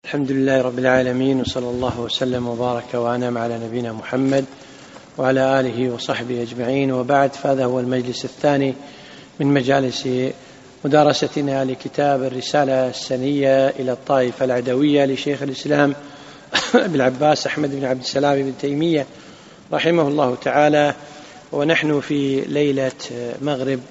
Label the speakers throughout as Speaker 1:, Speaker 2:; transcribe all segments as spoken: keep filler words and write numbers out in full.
Speaker 1: الحمد لله رب العالمين، وصلى الله وسلم وبارك وأنعم على نبينا محمد وعلى آله وصحبه أجمعين، وبعد، فهذا هو المجلس الثاني من مجالس مدارستنا لكتاب الرسالة السنية إلى الطائفة العدوية لشيخ الإسلام أبي العباس أحمد بن عبد السلام بن تيمية رحمه الله تعالى. ونحن في ليلة مغرب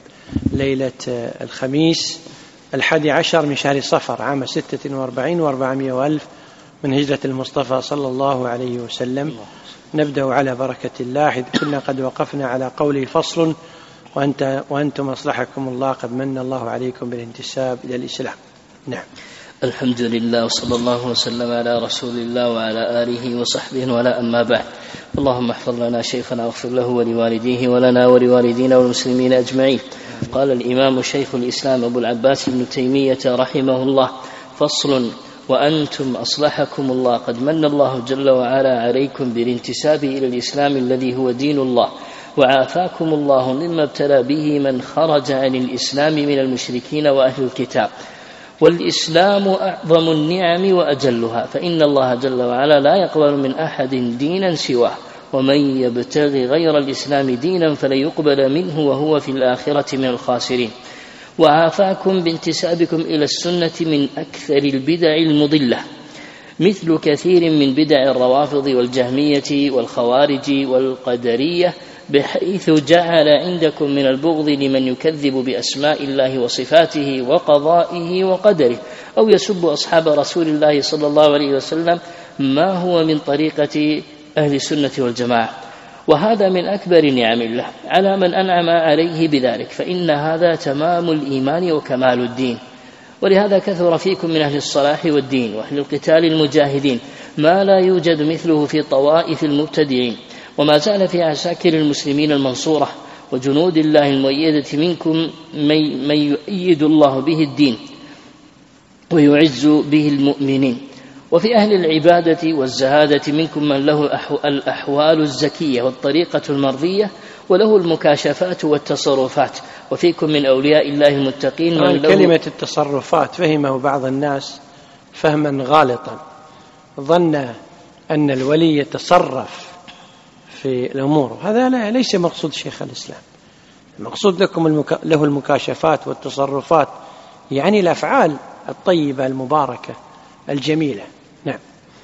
Speaker 1: ليلة الخميس الحادي عشر من شهر صفر عام ستة وأربعين وأربعمائة وألف من هجرة المصطفى صلى الله عليه وسلم. نبدأ على بركة الله، حيث كنا قد وقفنا على قوله فصل وأنت وأنتم أصلحكم الله قد من الله عليكم بالانتساب إلى الإسلام. نعم.
Speaker 2: الحمد لله، وصلى الله وسلم على رسول الله وعلى آله وصحبه، ولا أما بعد. اللهم احفظ لنا شيخنا واغفر له ولوالديه ولنا ولوالدينا والمسلمين أجمعين. قال الإمام شيخ الإسلام أبو العباس بن تيمية رحمه الله: فصل وأنتم أصلحكم الله قد من الله جل وعلا عليكم بالانتساب إلى الإسلام الذي هو دين الله، وعافاكم الله مما ابتلى به من خرج عن الإسلام من المشركين وأهل الكتاب. والإسلام أعظم النعم وأجلها، فإن الله جل وعلا لا يقبل من أحد دينا سواه، ومن يبتغي غير الإسلام دينا فلن يقبل منه وهو في الآخرة من الخاسرين. وعافاكم بانتسابكم إلى السنة من أكثر البدع المضلة، مثل كثير من بدع الروافض والجهمية والخوارج والقدرية، بحيث جعل عندكم من البغض لمن يكذب بأسماء الله وصفاته وقضائه وقدره، أو يسب أصحاب رسول الله صلى الله عليه وسلم، ما هو من طريقة أهل السنة والجماعة. وهذا من أكبر نعم الله على من أنعم عليه بذلك، فإن هذا تمام الإيمان وكمال الدين. ولهذا كثر فيكم من أهل الصلاح والدين وأهل القتال المجاهدين ما لا يوجد مثله في طوائف المبتدعين. وما زال في عساكر المسلمين المنصورة وجنود الله المؤيدة منكم من يؤيد الله به الدين ويعز به المؤمنين. وفي أهل العبادة والزهادة منكم من له الأحوال الزكية والطريقة المرضية، وله المكاشفات والتصرفات. وفيكم من أولياء الله المتقين من له
Speaker 1: كلمة التصرفات فهمه بعض الناس فهما غالطا، ظن أن الولي يتصرف في الأمور، هذا لا ليس مقصود شيخ الإسلام. المقصود لكم المكا... له المكاشفات والتصرفات، يعني الأفعال الطيبة المباركة الجميلة. نعم.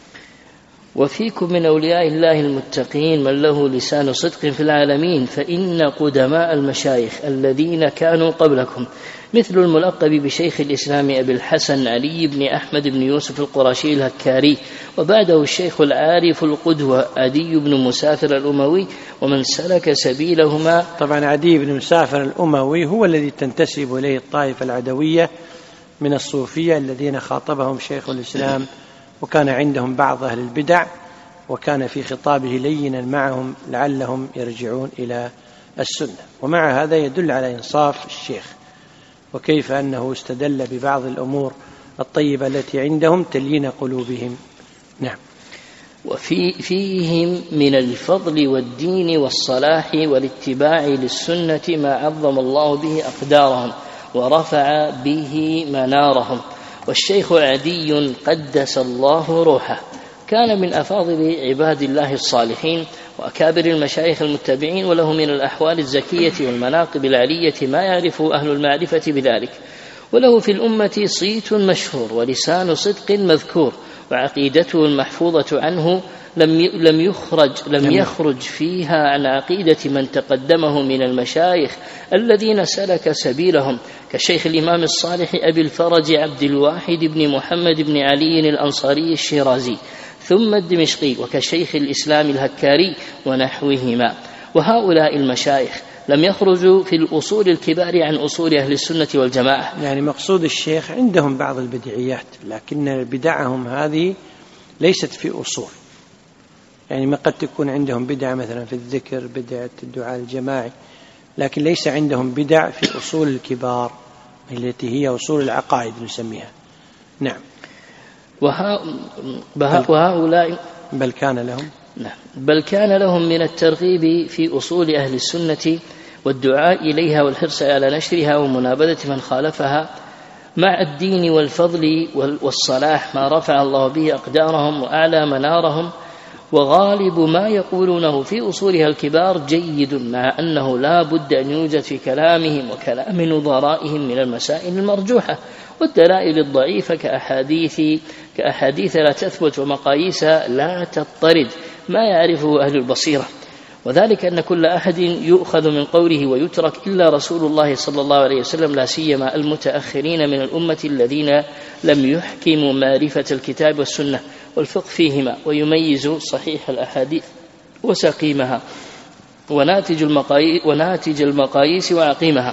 Speaker 2: وفيكم من أولياء الله المتقين من له لسان صدق في العالمين، فإن قدماء المشايخ الذين كانوا قبلكم، مثل الملقب بشيخ الإسلام أبي الحسن علي بن أحمد بن يوسف القرشي الهكاري، وبعده الشيخ العارف القدوة عدي بن مسافر الأموي، ومن سلك سبيلهما.
Speaker 1: طبعا عدي بن مسافر الأموي هو الذي تنتسب إليه الطائفة العدوية من الصوفية الذين خاطبهم شيخ الإسلام، وكان عندهم بعض أهل البدع، وكان في خطابه لينا معهم لعلهم يرجعون إلى السنة. ومع هذا يدل على إنصاف الشيخ، وكيف أنه استدل ببعض الأمور الطيبة التي عندهم تلين قلوبهم. نعم.
Speaker 2: وفي فيهم من الفضل والدين والصلاح والاتباع للسنة ما عظم الله به أقدارهم ورفع به منارهم. والشيخ عدي قدس الله روحه كان من أفاضل عباد الله الصالحين وأكابر المشايخ المتبعين، وله من الأحوال الزكية والمناقب العلية ما يعرف أهل المعرفة بذلك. وله في الأمة صيت مشهور ولسان صدق مذكور، وعقيدته المحفوظة عنه لم لم يخرج لم يخرج فيها عن عقيدة من تقدمه من المشايخ الذين سلك سبيلهم، كشيخ الإمام الصالح أبي الفرج عبد الواحد بن محمد بن علي الأنصاري الشيرازي ثم الدمشقي، وكشيخ الإسلام الهكاري ونحوهما. وهؤلاء المشايخ لم يخرجوا في الأصول الكبار عن أصول أهل السنة والجماعة.
Speaker 1: يعني مقصود الشيخ عندهم بعض البدعيات، لكن بدعهم هذه ليست في أصول. يعني ما قد تكون عندهم بدعة مثلا في الذكر، بدعة الدعاء الجماعي، لكن ليس عندهم بدع في أصول الكبار التي هي أصول العقائد نسميها. نعم.
Speaker 2: وهؤلاء
Speaker 1: بل كان لهم
Speaker 2: نعم بل كان لهم من الترغيب في أصول أهل السنة والدعاء إليها والحرص على نشرها ومنابذة من خالفها مع الدين والفضل والصلاح ما رفع الله به أقدارهم وأعلى منارهم، وغالب ما يقولونه في أصولها الكبار جيد، مع أنه لا بد أن يوجد في كلامهم وكلام نظرائهم من المسائل المرجوحة والدلائل الضعيفة كأحاديث كأحاديث لا تثبت ومقاييس لا تضطرد ما يعرفه أهل البصيرة، وذلك أن كل أحد يؤخذ من قوله ويترك إلا رسول الله صلى الله عليه وسلم، لا سيما المتأخرين من الأمة الذين لم يحكموا معرفة الكتاب والسنة والفقه فيهما ويميزوا صحيح الأحاديث وسقيمها وناتج المقاييس, وناتج المقاييس وعقيمها،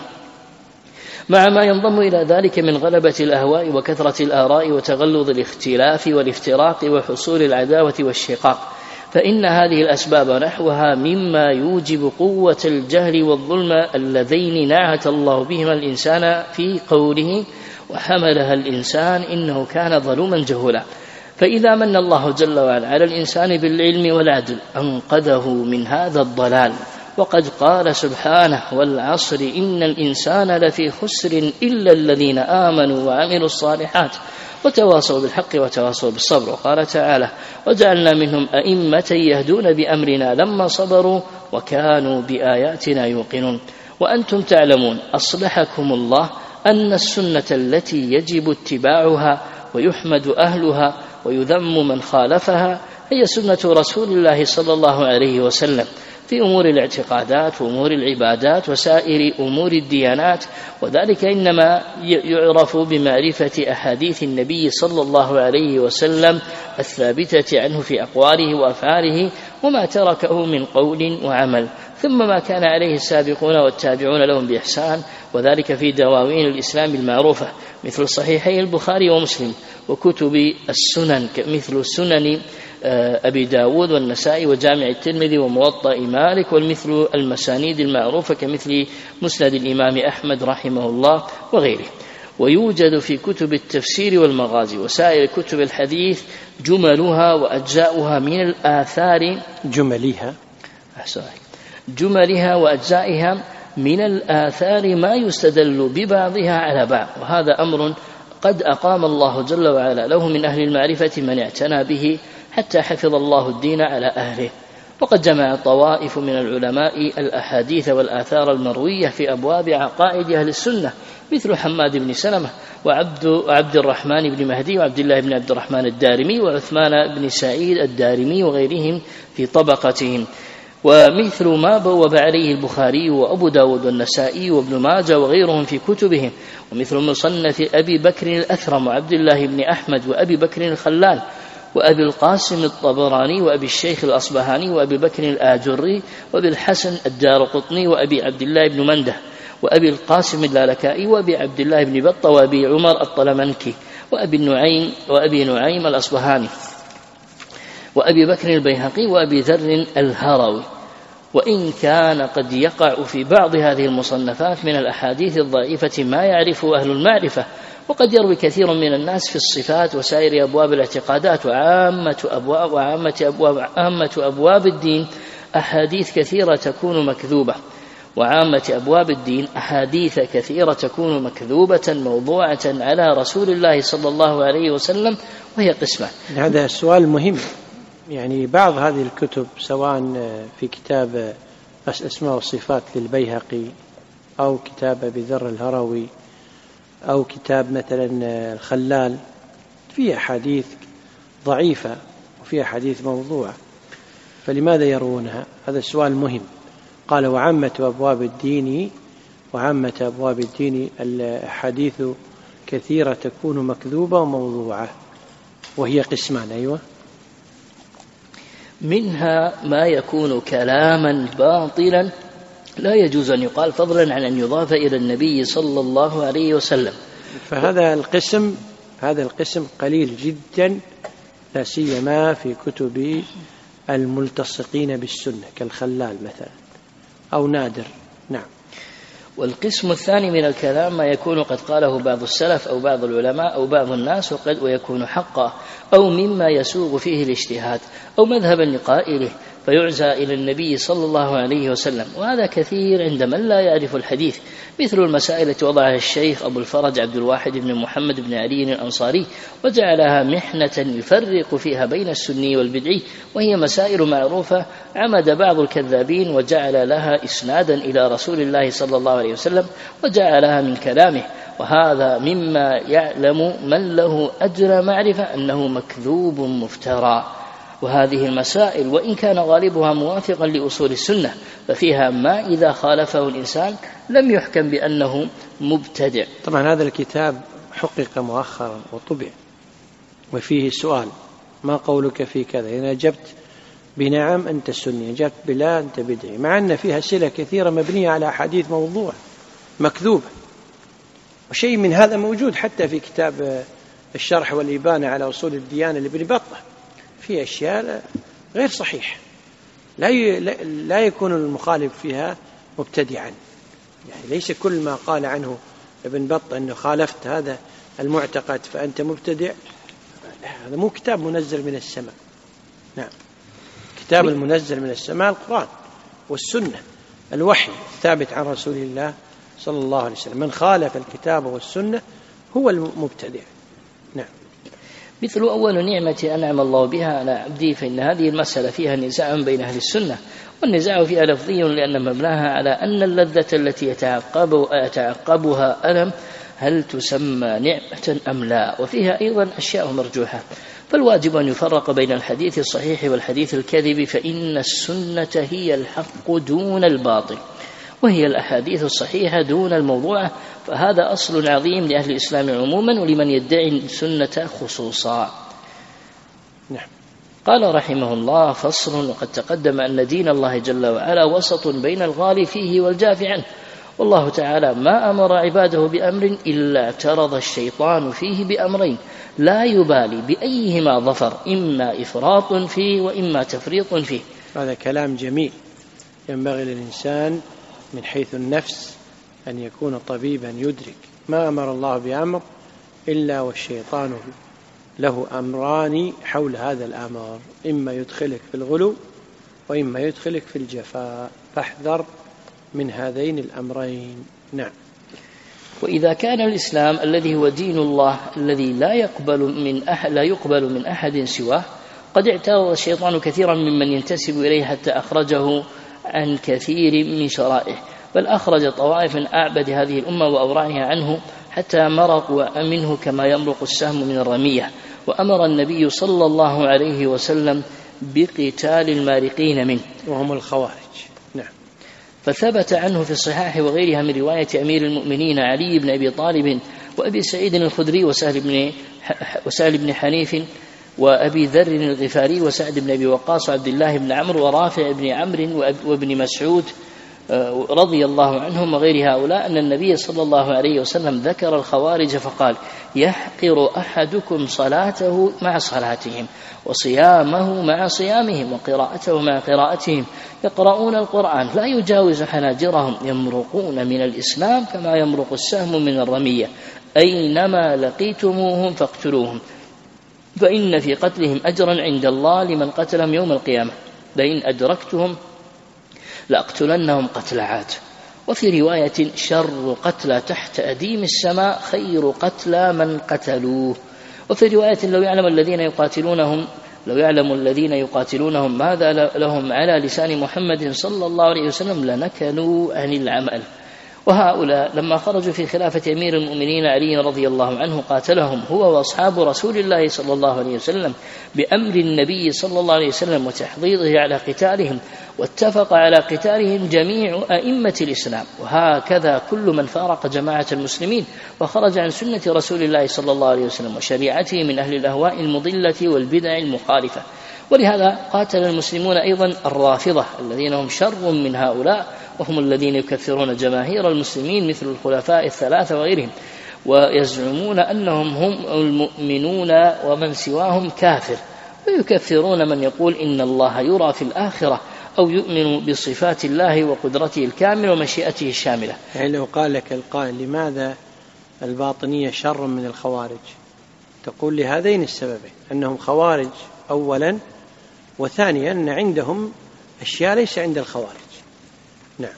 Speaker 2: مع ما ينضم إلى ذلك من غلبة الأهواء وكثرة الآراء وتغلظ الاختلاف والافتراق وحصول العداوة والشقاق، فإن هذه الأسباب نحوها مما يوجب قوة الجهل والظلم اللذين نعت الله بهما الإنسان في قوله وحملها الإنسان إنه كان ظلوما جهولا. فإذا من الله جل وعلا على الإنسان بالعلم والعدل أنقذه من هذا الضلال، وقد قال سبحانه والعصر إن الإنسان لفي خسر إلا الذين آمنوا وعملوا الصالحات وتواصوا بالحق وتواصوا بالصبر. وقال تعالى وجعلنا منهم أئمة يهدون بأمرنا لما صبروا وكانوا بآياتنا يوقنون. وأنتم تعلمون أصلحكم الله أن السنة التي يجب اتباعها ويحمد أهلها ويذم من خالفها هي سنة رسول الله صلى الله عليه وسلم في أمور الاعتقادات وأمور العبادات وسائر أمور الديانات، وذلك إنما يعرف بمعرفة أحاديث النبي صلى الله عليه وسلم الثابتة عنه في أقواله وأفعاله وما تركه من قول وعمل، ثم ما كان عليه السابقون والتابعون لهم بإحسان، وذلك في دواوين الإسلام المعروفة مثل صحيحي البخاري ومسلم وكتب السنن مثل سنن أبي داود والنسائي وجامع الترمذي وموطأ مالك، والمثل المسانيد المعروفة كمثل مسند الإمام أحمد رحمه الله وغيره. ويوجد في كتب التفسير والمغازي وسائر كتب الحديث جملها وأجزاؤها من الآثار
Speaker 1: جملها
Speaker 2: جملها وأجزائها من الآثار ما يستدل ببعضها على بعض، وهذا أمر قد أقام الله جل وعلا له من أهل المعرفة من اعتنى به حتى حفظ الله الدين على أهله. وقد جمع طوائف من العلماء الأحاديث والآثار المروية في أبواب عقائد أهل السنة مثل حماد بن سلمة وعبد, وعبد الرحمن بن مهدي وعبد الله بن عبد الرحمن الدارمي وعثمان بن سعيد الدارمي وغيرهم في طبقتهم، ومثل ما بوب عليه البخاري وأبو داود والنسائي وابن ماجه وغيرهم في كتبهم، ومثل مصنف أبي بكر الأثرم وعبد الله بن أحمد وأبي بكر الخلال وأبي القاسم الطبراني وأبي الشيخ الأصبهاني وأبي بكر الآجري وأبي الحسن الدارقطني وأبي عبد الله بن منده وأبي القاسم اللالكائي وأبي عبد الله بن بطة وأبي عمر الطلمنكي وأبي النعيم وأبي نعيم الأصبهاني وأبي بكر البيهقي وأبي ذر الهروي. وإن كان قد يقع في بعض هذه المصنفات من الأحاديث الضعيفة ما يعرفه أهل المعرفة، وقد يروي كثير من الناس في الصفات وسائر أبواب الاعتقادات وعامة أبواب, وعامة أبواب, عامة أبواب الدين أحاديث كثيرة تكون مكذوبة وعامة أبواب الدين أحاديث كثيرة تكون مكذوبة موضوعة على رسول الله صلى الله عليه وسلم، وهي قسمة.
Speaker 1: هذا سؤال مهم. يعني بعض هذه الكتب سواء في كتاب أسماء والصفات للبيهقي أو كتاب أبي ذر الهروي أو كتاب مثلا الخلال فيه أحاديث ضعيفة وفيه أحاديث موضوعة، فلماذا يروونها؟ هذا السؤال مهم. قال وعامة أبواب الدين وعامة أبواب الدين الحديث كثيرة تكون مكذوبة وموضوعة، وهي قسمان. أيوة،
Speaker 2: منها ما يكون كلاما باطلا لا يجوز أن يقال فضلا عن أن يضاف إلى النبي صلى الله عليه وسلم،
Speaker 1: فهذا القسم هذا القسم قليل جدا، لا سيما في كتب الملتصقين بالسنة كالخلال مثلا، أو نادر. نعم.
Speaker 2: والقسم الثاني من الكلام ما يكون قد قاله بعض السلف أو بعض العلماء أو بعض الناس وقد ويكون حقا أو مما يسوغ فيه الاجتهاد أو مذهبا لقائله فيعزى إلى النبي صلى الله عليه وسلم، وهذا كثير عند من لا يعرف الحديث، مثل المسائل التي وضعها الشيخ أبو الفرج عبد الواحد بن محمد بن علي الأنصاري وجعلها محنة يفرق فيها بين السني والبدعي، وهي مسائل معروفة عمد بعض الكذابين وجعل لها إسنادا إلى رسول الله صلى الله عليه وسلم وجعلها من كلامه، وهذا مما يعلم من له أدنى معرفة أنه مكذوب مفترى. وهذه المسائل وإن كان غالبها موافقا لأصول السنة ففيها ما إذا خالفه الإنسان لم يحكم بأنه مبتدع.
Speaker 1: طبعا هذا الكتاب حقق مؤخرا وطبع وفيه سؤال: ما قولك في كذا؟ إن أجبت بنعم أنت سني، أجبت بلا أنت بدعي، مع أن فيها أسئلة كثيرة مبنية على أحاديث موضوع مكذوبة. وشيء من هذا موجود حتى في كتاب الشرح والإبانة على أصول الديانة لابن بطة، في أشياء غير صحيحة لا لا يكون المخالف فيها مبتدعا. يعني ليس كل ما قال عنه ابن بطة أنه خالفت هذا المعتقد فأنت مبتدع، هذا مو كتاب منزل من السماء. نعم، كتاب المنزل من السماء القرآن والسنة، الوحي الثابت عن رسول الله صلى الله عليه وسلم. من خالف الكتاب والسنة هو المبتدع. نعم.
Speaker 2: مثل أول نعمة أنعم الله بها على عبده، فإن هذه المسألة فيها نزاع بين أهل السنة، والنزاع فيها لفظي لأن مبناها على أن اللذة التي يتعقب يتعقبها ألم هل تسمى نعمة أم لا، وفيها أيضا أشياء مرجوحة. فالواجب أن يفرق بين الحديث الصحيح والحديث الكاذب، فإن السنة هي الحق دون الباطل، وهي الأحاديث الصحيحة دون الموضوعة، فهذا أصل عظيم لأهل الإسلام عموما ولمن يدعي السنة خصوصا.
Speaker 1: نعم.
Speaker 2: قال رحمه الله: فصل. وقد تقدم أن دين الله جل وعلا وسط بين الغالي فيه والجاف عنه، والله تعالى ما أمر عباده بأمر إلا اعترض الشيطان فيه بأمرين لا يبالي بأيهما ظفر، إما إفراط فيه وإما تفريط فيه.
Speaker 1: هذا كلام جميل، ينبغي للإنسان من حيث النفس أن يكون طبيبا يدرك ما أمر الله بأمر إلا والشيطان له أمران حول هذا الأمر، إما يدخلك في الغلو وإما يدخلك في الجفاء، فاحذر من هذين الأمرين. نعم.
Speaker 2: وإذا كان الإسلام الذي هو دين الله الذي لا يقبل من أحد لا يقبل من أحد سواه، قد اعترض الشيطان كثيرا ممن ينتسب إليه حتى أخرجه عن كثير من شرائعه، بل أخرج طوائف من أعبد هذه الأمة وأورعها عنه حتى مرقوا منه كما يمرق السهم من الرمية. وأمر النبي صلى الله عليه وسلم بقتال المارقين منه
Speaker 1: وهم الخوارج. نعم.
Speaker 2: فثبت عنه في الصحاح وغيرها من رواية أمير المؤمنين علي بن أبي طالب وأبي سعيد الخدري وسهل بن وسهل بن حنيف وأبي ذر الغفاري وسعد بن أبي وقاص وعبد الله بن عمرو ورافع بن عمرو وابن مسعود رضي الله عنهم وغير هؤلاء أن النبي صلى الله عليه وسلم ذكر الخوارج فقال: يحقر أحدكم صلاته مع صلاتهم وصيامه مع صيامهم وقراءته مع قراءتهم، يقرؤون القرآن لا يجاوز حناجرهم، يمرقون من الإسلام كما يمرق السهم من الرمية، أينما لقيتموهم فاقتلوهم، فإن في قتلهم أجرا عند الله لمن قتلهم يوم القيامة، لئن أدركتهم لأقتلنهم قتل عاد. وفي رواية: شر قتلى تحت أديم السماء خير قتلى من قتلوه. وفي رواية: لو يعلم الذين يقاتلونهم لو يعلم الذين يقاتلونهم ماذا لهم على لسان محمد صلى الله عليه وسلم لنكلوا عن العمل. وهؤلاء لما خرجوا في خلافة أمير المؤمنين علي رضي الله عنه قاتلهم هو وأصحاب رسول الله صلى الله عليه وسلم بأمر النبي صلى الله عليه وسلم وتحضيضه على قتالهم، واتفق على قتالهم جميع أئمة الإسلام. وهكذا كل من فارق جماعة المسلمين وخرج عن سنة رسول الله صلى الله عليه وسلم وشريعته من أهل الأهواء المضلة والبدع المخالفة. ولهذا قاتل المسلمون أيضا الرافضة الذين هم شر من هؤلاء، وهم الذين يكفرون جماهير المسلمين مثل الخلفاء الثلاثة وغيرهم، ويزعمون أنهم هم المؤمنون ومن سواهم كافر، ويكفرون من يقول إن الله يرى في الآخرة أو يؤمن بصفات الله وقدرته الكاملة ومشيئته الشاملة.
Speaker 1: يعني لو قال لك القائل لماذا الباطنية شر من الخوارج، تقول لهذين السببين: أنهم خوارج أولا، وثانيا أن عندهم أشياء ليس عند الخوارج. نعم.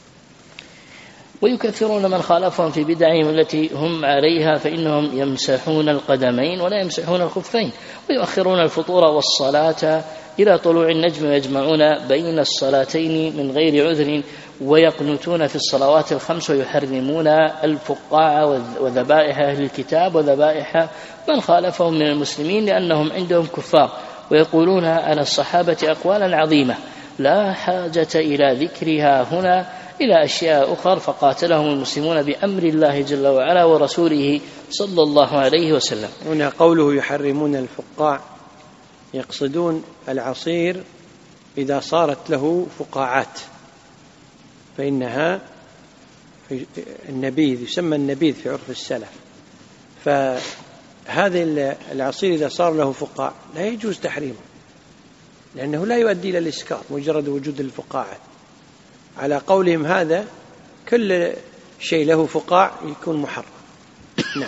Speaker 2: ويكثرون من خالفهم في بدعهم التي هم عليها، فإنهم يمسحون القدمين ولا يمسحون الخفين، ويؤخرون الفطور والصلاة إلى طلوع النجم، ويجمعون بين الصلاتين من غير عذر، ويقنتون في الصلوات الخمس، ويحرمون الفقاع وذبائح أهل الكتاب وذبائح من خالفهم من المسلمين لأنهم عندهم كفار، ويقولون على الصحابة أقوالا عظيمة لا حاجة إلى ذكرها هنا إلى أشياء أخرى، فقاتلهم المسلمون بأمر الله جل وعلا ورسوله صلى الله عليه وسلم.
Speaker 1: هنا قوله يحرمون الفقاع يقصدون العصير إذا صارت له فقاعات، فإنها النبيذ يسمى النبيذ في عرف السلف، فهذا العصير إذا صار له فقاع لا يجوز تحريمه لأنه لا يؤدي إلى الإسكار مجرد وجود الفقاعات. على قولهم هذا كل شيء له فقاع يكون محرم. نعم.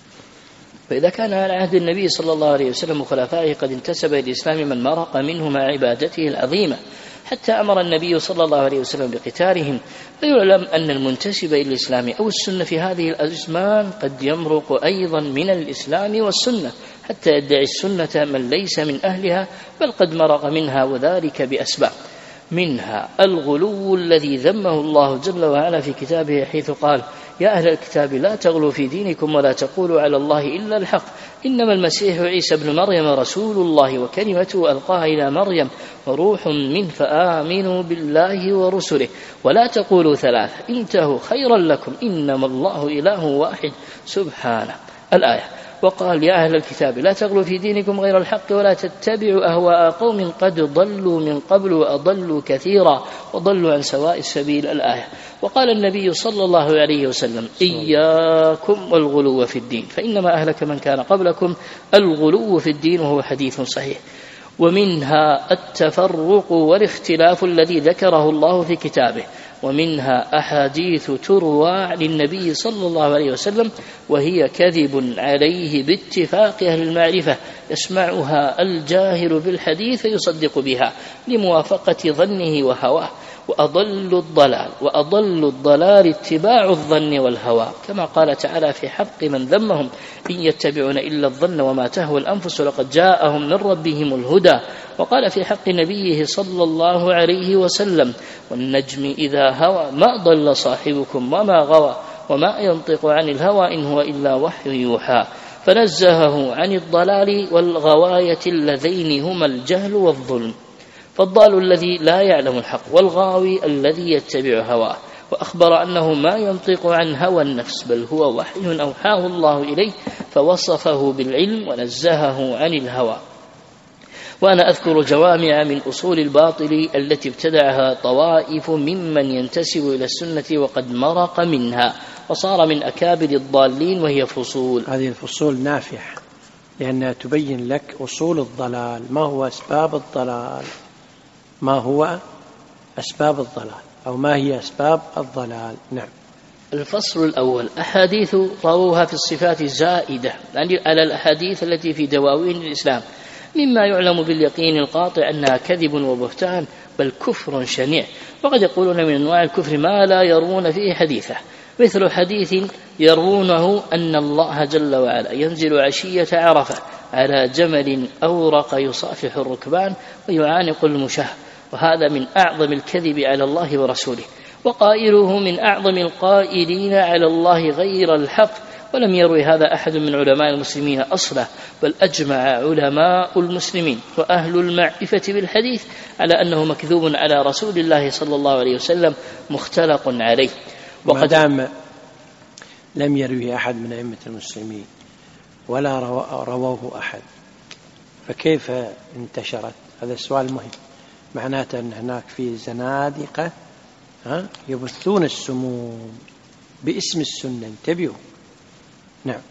Speaker 2: فإذا كان على عهد النبي صلى الله عليه وسلم وخلفائه قد انتسب إلى الإسلام من مرق منه مع عبادته العظيمة حتى أمر النبي صلى الله عليه وسلم بقتالهم، فيعلم أن المنتسب إلى الإسلام أو السنة في هذه الأزمان قد يمرق أيضا من الإسلام والسنة حتى يدعي السنة من ليس من أهلها، بل قد مرق منها، وذلك بأسباب، منها الغلو الذي ذمه الله جل وعلا في كتابه حيث قال يا أهل الكتاب لا تغلوا في دينكم ولا تقولوا على الله إلا الحق إنما المسيح عيسى ابن مريم رسول الله وكلمته ألقاها إلى مريم وروح منه فآمنوا بالله ورسله ولا تقولوا ثلاثة انتهوا خيرا لكم إنما الله إله واحد سبحانه الآية. وقال يا أهل الكتاب لا تغلوا في دينكم غير الحق ولا تتبعوا أهواء قوم قد ضلوا من قبل وأضلوا كثيرا وضلوا عن سواء السبيل الآية. وقال النبي صلى الله عليه وسلم إياكم والغلو في الدين فإنما أهلك من كان قبلكم الغلو في الدين، وهو حديث صحيح. ومنها التفرق والاختلاف الذي ذكره الله في كتابه، ومنها أحاديث تروى عن النبي صلى الله عليه وسلم وهي كذب عليه باتفاق أهل المعرفة يسمعها الجاهل بالحديث يصدق بها لموافقة ظنه وهواه. وأضل الضلال وأضل الضلال اتباع الظن والهوى، كما قال تعالى في حق من ذمهم إن يتبعون إلا الظن وما تهوى الأنفس ولقد جاءهم من ربهم الهدى. وقال في حق نبيه صلى الله عليه وسلم والنجم إذا هوى ما ضل صاحبكم وما غوى وما ينطق عن الهوى إن هو إلا وحي يوحى، فنزهه عن الضلال والغواية اللذين هما الجهل والظلم، فالضال الذي لا يعلم الحق والغاوي الذي يتبع هواه، وأخبر أنه ما ينطق عن هوى النفس بل هو وحي أوحاه الله إليه فوصفه بالعلم ونزهه عن الهوى. وأنا أذكر جوامع من أصول الباطل التي ابتدعها طوائف ممن ينتسب إلى السنة وقد مرق منها وصار من أكابر الضالين، وهي فصول.
Speaker 1: هذه الفصول نافعة لأنها تبين لك أصول الضلال، ما هو أسباب الضلال، ما هو أسباب الضلال أو ما هي أسباب الضلال. نعم.
Speaker 2: الفصل الأول أحاديث رووها في الصفات زائدة على الأحاديث التي في دواوين الإسلام، مما يعلم باليقين القاطع أنها كذب وبهتان بل كفر شنيع، وقد يقولون من أنواع الكفر ما لا يرون فيه حديثه، مثل حديث يرونه أن الله جل وعلا ينزل عشية عرفة على جمل أورق يصافح الركبان ويعانق المشاة، وهذا من أعظم الكذب على الله ورسوله، وقائله من أعظم القائلين على الله غير الحق، ولم يروي هذا أحد من علماء المسلمين أصلا، بل أجمع علماء المسلمين وأهل المعرفة بالحديث على أنه مكذوب على رسول الله صلى الله عليه وسلم مختلق عليه.
Speaker 1: وقد دام لم يروي أحد من أئمة المسلمين ولا رواه أحد فكيف انتشرت؟ هذا السؤال مهم. معناته أن هناك في زنادقة يبثون السموم باسم السنة، انتبهوا. نعم.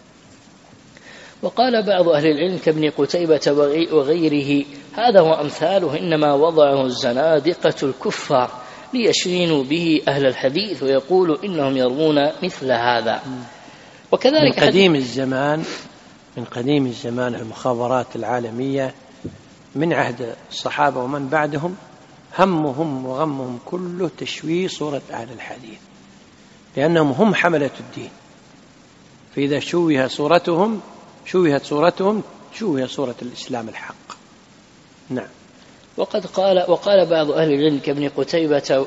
Speaker 2: وقال بعض أهل العلم كابن قتيبة وغيره هذا وأمثاله إنما وضعه الزنادقة الكفار ليشينوا به أهل الحديث ويقولوا إنهم يرمون مثل هذا. وكذلك
Speaker 1: من قديم الزمان من قديم الزمان المخابرات العالمية من عهد الصحابة ومن بعدهم همهم وغمهم كله تشويه صورة أهل الحديث، لأنهم هم حملة الدين، فإذا شوه صورتهم شوهت صورتهم شوه صورة الإسلام الحق. نعم.
Speaker 2: وقد قال وقال بعض أهل العلم كابن قتيبة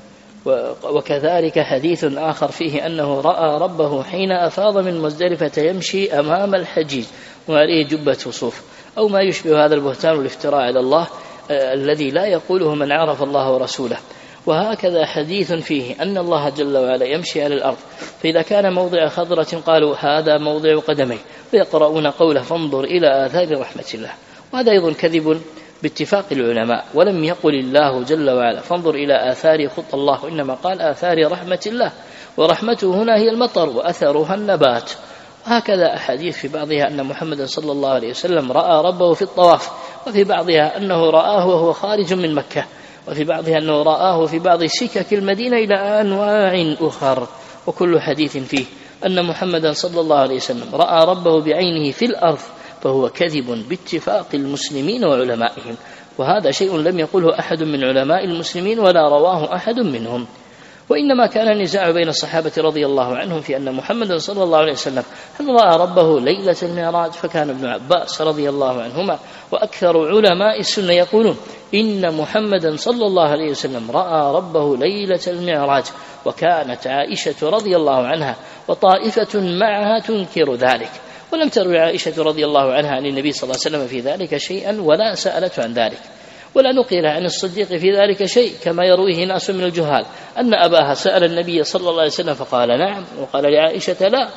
Speaker 2: وكذلك حديث آخر فيه أنه رأى ربه حين أفاض من مزدلفة يمشي أمام الحجيج وعليه جبة صوف أو ما يشبه هذا البهتان والافتراء على الله الذي لا يقوله من عرف الله ورسوله. وهكذا حديث فيه أن الله جل وعلا يمشي على الأرض، فإذا كان موضع خضرة قالوا هذا موضع قدميه، ويقرؤون قوله فانظر إلى آثار رحمة الله، وهذا أيضا كذب باتفاق العلماء، ولم يقل الله جل وعلا فانظر إلى آثار خط الله، إنما قال آثار رحمة الله، ورحمته هنا هي المطر وأثرها النبات. وهكذا أحاديث في بعضها أن محمد صلى الله عليه وسلم رأى ربه في الطواف، وفي بعضها أنه رآه وهو خارج من مكة، وفي بعضها أنه رآه في بعض سكك المدينة إلى أنواع أخر. وكل حديث فيه أن محمد صلى الله عليه وسلم رأى ربه بعينه في الأرض فهو كذب باتفاق المسلمين وعلمائهم، وهذا شيء لم يقله أحد من علماء المسلمين ولا رواه أحد منهم. وإنما كان النزاع بين الصحابة رضي الله عنهم في أن محمد صلى الله عليه وسلم هل رأى ربه ليلة المعراج، فكان ابن عباس رضي الله عنهما وأكثر علماء السنة يقولون إن محمدا صلى الله عليه وسلم رأى ربه ليلة المعراج، وكانت عائشة رضي الله عنها وطائفة معها تنكر ذلك، ولم تروي عائشة رضي الله عنها عن النبي صلى الله عليه وسلم في ذلك شيئا ولا سألته عن ذلك، ولا نقل عن الصديق في ذلك شيء كما يرويه ناس من الجهال أن أباها سأل النبي صلى الله عليه وسلم فقال نعم وقال لعائشة لا،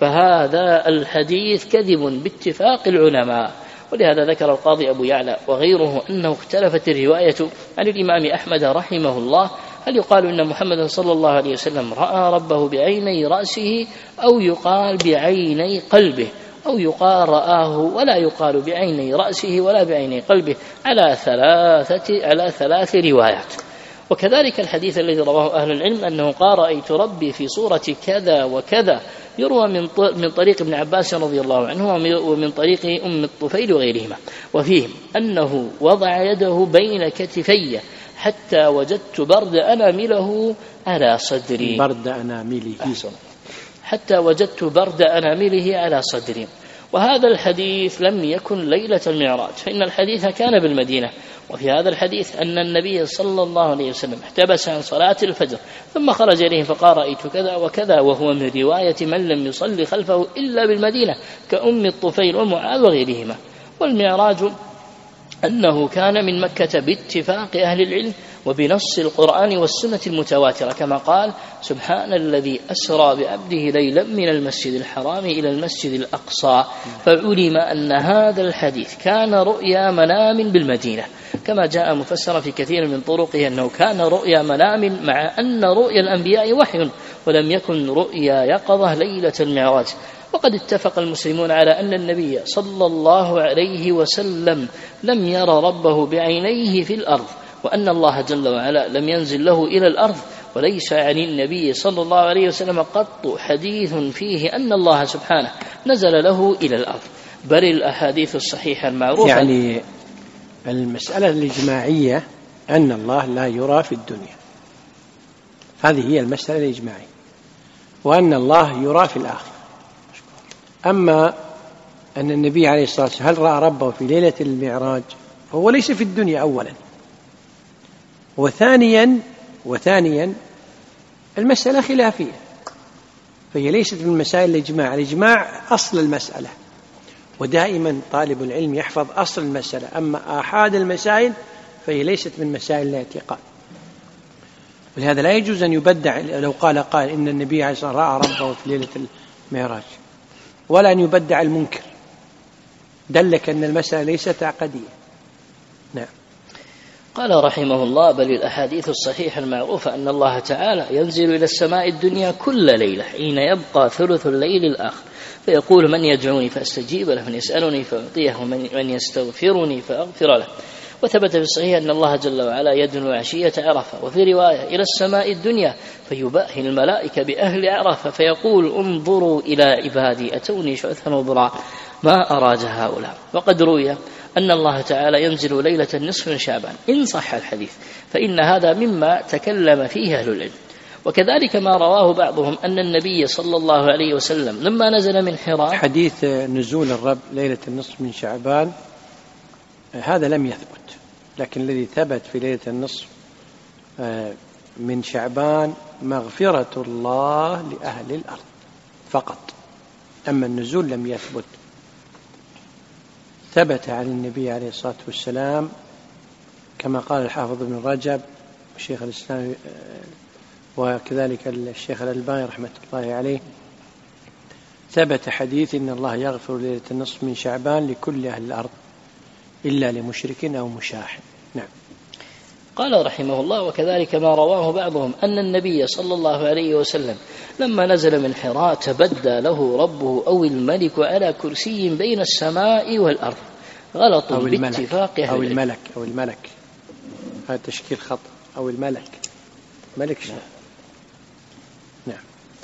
Speaker 2: فهذا الحديث كذب باتفاق العلماء. ولهذا ذكر القاضي أبو يعلى وغيره أنه اختلفت الرواية عن الإمام أحمد رحمه الله هل يقال إن محمد صلى الله عليه وسلم رأى ربه بعيني رأسه أو يقال بعيني قلبه، أو يقال رآه ولا يقال بعيني رأسه ولا بعيني قلبه، على ثلاثة على ثلاث روايات. وكذلك الحديث الذي رواه أهل العلم أنه قال رأيت ربي في صورة كذا وكذا، يروى من من طريق ابن عباس رضي الله عنه ومن طريق أم الطفيل وغيرهما، وفيه أنه وضع يده بين كتفي حتى وجدت برد أنامله على صدري،
Speaker 1: برد أنامله
Speaker 2: حتى وجدت برد أنامله على صدري. وهذا الحديث لم يكن ليلة المعراج، فإن الحديث كان بالمدينة. وفي هذا الحديث أن النبي صلى الله عليه وسلم احتبس عن صلاة الفجر ثم خرج إليه فقال رأيت كذا وكذا، وهو من رواية من لم يصلي خلفه إلا بالمدينة كأم الطفيل ومعاذ وغيرهما. والمعراج أنه كان من مكة باتفاق أهل العلم وبنص القرآن والسنة المتواترة، كما قال سبحان الذي أسرى بعبده ليلا من المسجد الحرام إلى المسجد الأقصى، فعلم أن هذا الحديث كان رؤيا منام بالمدينة، كما جاء مفسرا في كثير من طرقه أنه كان رؤيا منام، مع أن رؤيا الأنبياء وحي ولم يكن رؤيا يقظة ليلة المعراج. وقد اتفق المسلمون على أن النبي صلى الله عليه وسلم لم يرى ربه بعينيه في الأرض، وأن الله جل وعلا لم ينزل له إلى الأرض، وليس عن النبي صلى الله عليه وسلم قط حديث فيه أن الله سبحانه نزل له إلى الأرض، بل الأحاديث الصحيحة المعروفة.
Speaker 1: يعني المسألة الإجماعية أن الله لا يرى في الدنيا، هذه هي المسألة الإجماعية، وأن الله يرى في الآخرة. أما أن النبي عليه الصلاة والسلام هل رأى ربه في ليلة المعراج، هو ليس في الدنيا أولا، وثانيا وثانيا المسألة خلافية، فهي ليست من مسائل الإجماع. الإجماع أصل المسألة، ودائما طالب العلم يحفظ أصل المسألة، أما آحاد المسائل فهي ليست من مسائل الاعتقاد. ولهذا لا يجوز أن يبدع لو قال قال إن النبي عليه الصلاة والسلام رأى ربه في ليلة المعراج، ولا أن يبدع المنكر، دلك أن المسألة ليست عقدية. نعم.
Speaker 2: قال رحمه الله بل الأحاديث الصحيحة المعروفة أن الله تعالى ينزل إلى السماء الدنيا كل ليلة حين يبقى ثلث الليل الآخر، فيقول من يدعوني فأستجيب له، من يسألني فأعطيه، ومن يستغفرني فأغفر له. وثبت في الصحيح أن الله جل وعلا يدنو عشية عرفة، وفي رواية إلى السماء الدنيا فيباهي الملائكة بأهل عرفة فيقول انظروا إلى عبادي أتوني شعثا وضرعا ما أراد هؤلاء. وقد روي أن الله تعالى ينزل ليلة النصف من شعبان إن صح الحديث، فإن هذا مما تكلم فيه أهل العلم. وكذلك ما رواه بعضهم أن النبي صلى الله عليه وسلم لما نزل من حراء،
Speaker 1: حديث نزول الرب ليلة النصف من شعبان هذا لم يثبت، لكن الذي ثبت في ليلة النصف من شعبان مغفرة الله لأهل الأرض فقط، أما النزول لم يثبت. ثبت عن النبي عليه الصلاة والسلام كما قال الحافظ ابن رجب والشيخ الإسلام وكذلك الشيخ الألباني رحمة الله عليه، ثبت حديث إن الله يغفر ليلة النصف من شعبان لكل أهل الأرض إلا لمشرك أو مشاحن. نعم.
Speaker 2: قال رحمه الله: وكذلك ما رواه بعضهم أن النبي صلى الله عليه وسلم لما نزل من حراء تبدى له ربه أو الملك على كرسي بين السماء والأرض، غلط باتفاق أهل
Speaker 1: أو الملك أو الملك هذا تشكيل خطأ، أو الملك ملك شيء. نعم.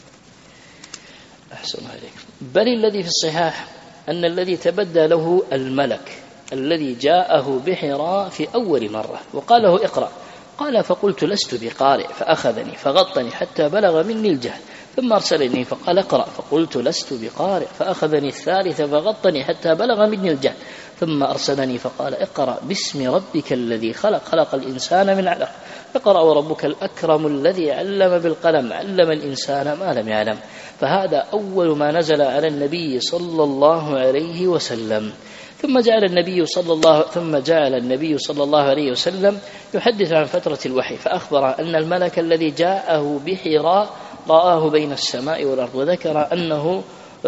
Speaker 2: أحسن عليك. بل الذي في الصحاح أن الذي تبدى له الملك الذي جاءه بحراء في أول مرة وقال له: اقرأ. قال: فقلت: لست بقارئ، فأخذني فغطني حتى بلغ مني الجهل، ثم أرسلني فقال: اقرأ. فقلت: لست بقارئ، فأخذني الثالث فغطني حتى بلغ مني الجهل، ثم أرسلني فقال: اقرأ باسم ربك الذي خلق خلق الإنسان من علق، اقرأ وربك الأكرم الذي علم بالقلم علم الإنسان ما لم يعلم. فهذا أول ما نزل على النبي صلى الله عليه وسلم. ثم جعل النبي صلى الله ثم جعل النبي صلى الله عليه وسلم يحدث عن فترة الوحي، فأخبر أن الملك الذي جاءه بحراء رآه بين السماء والأرض، وذكر أنه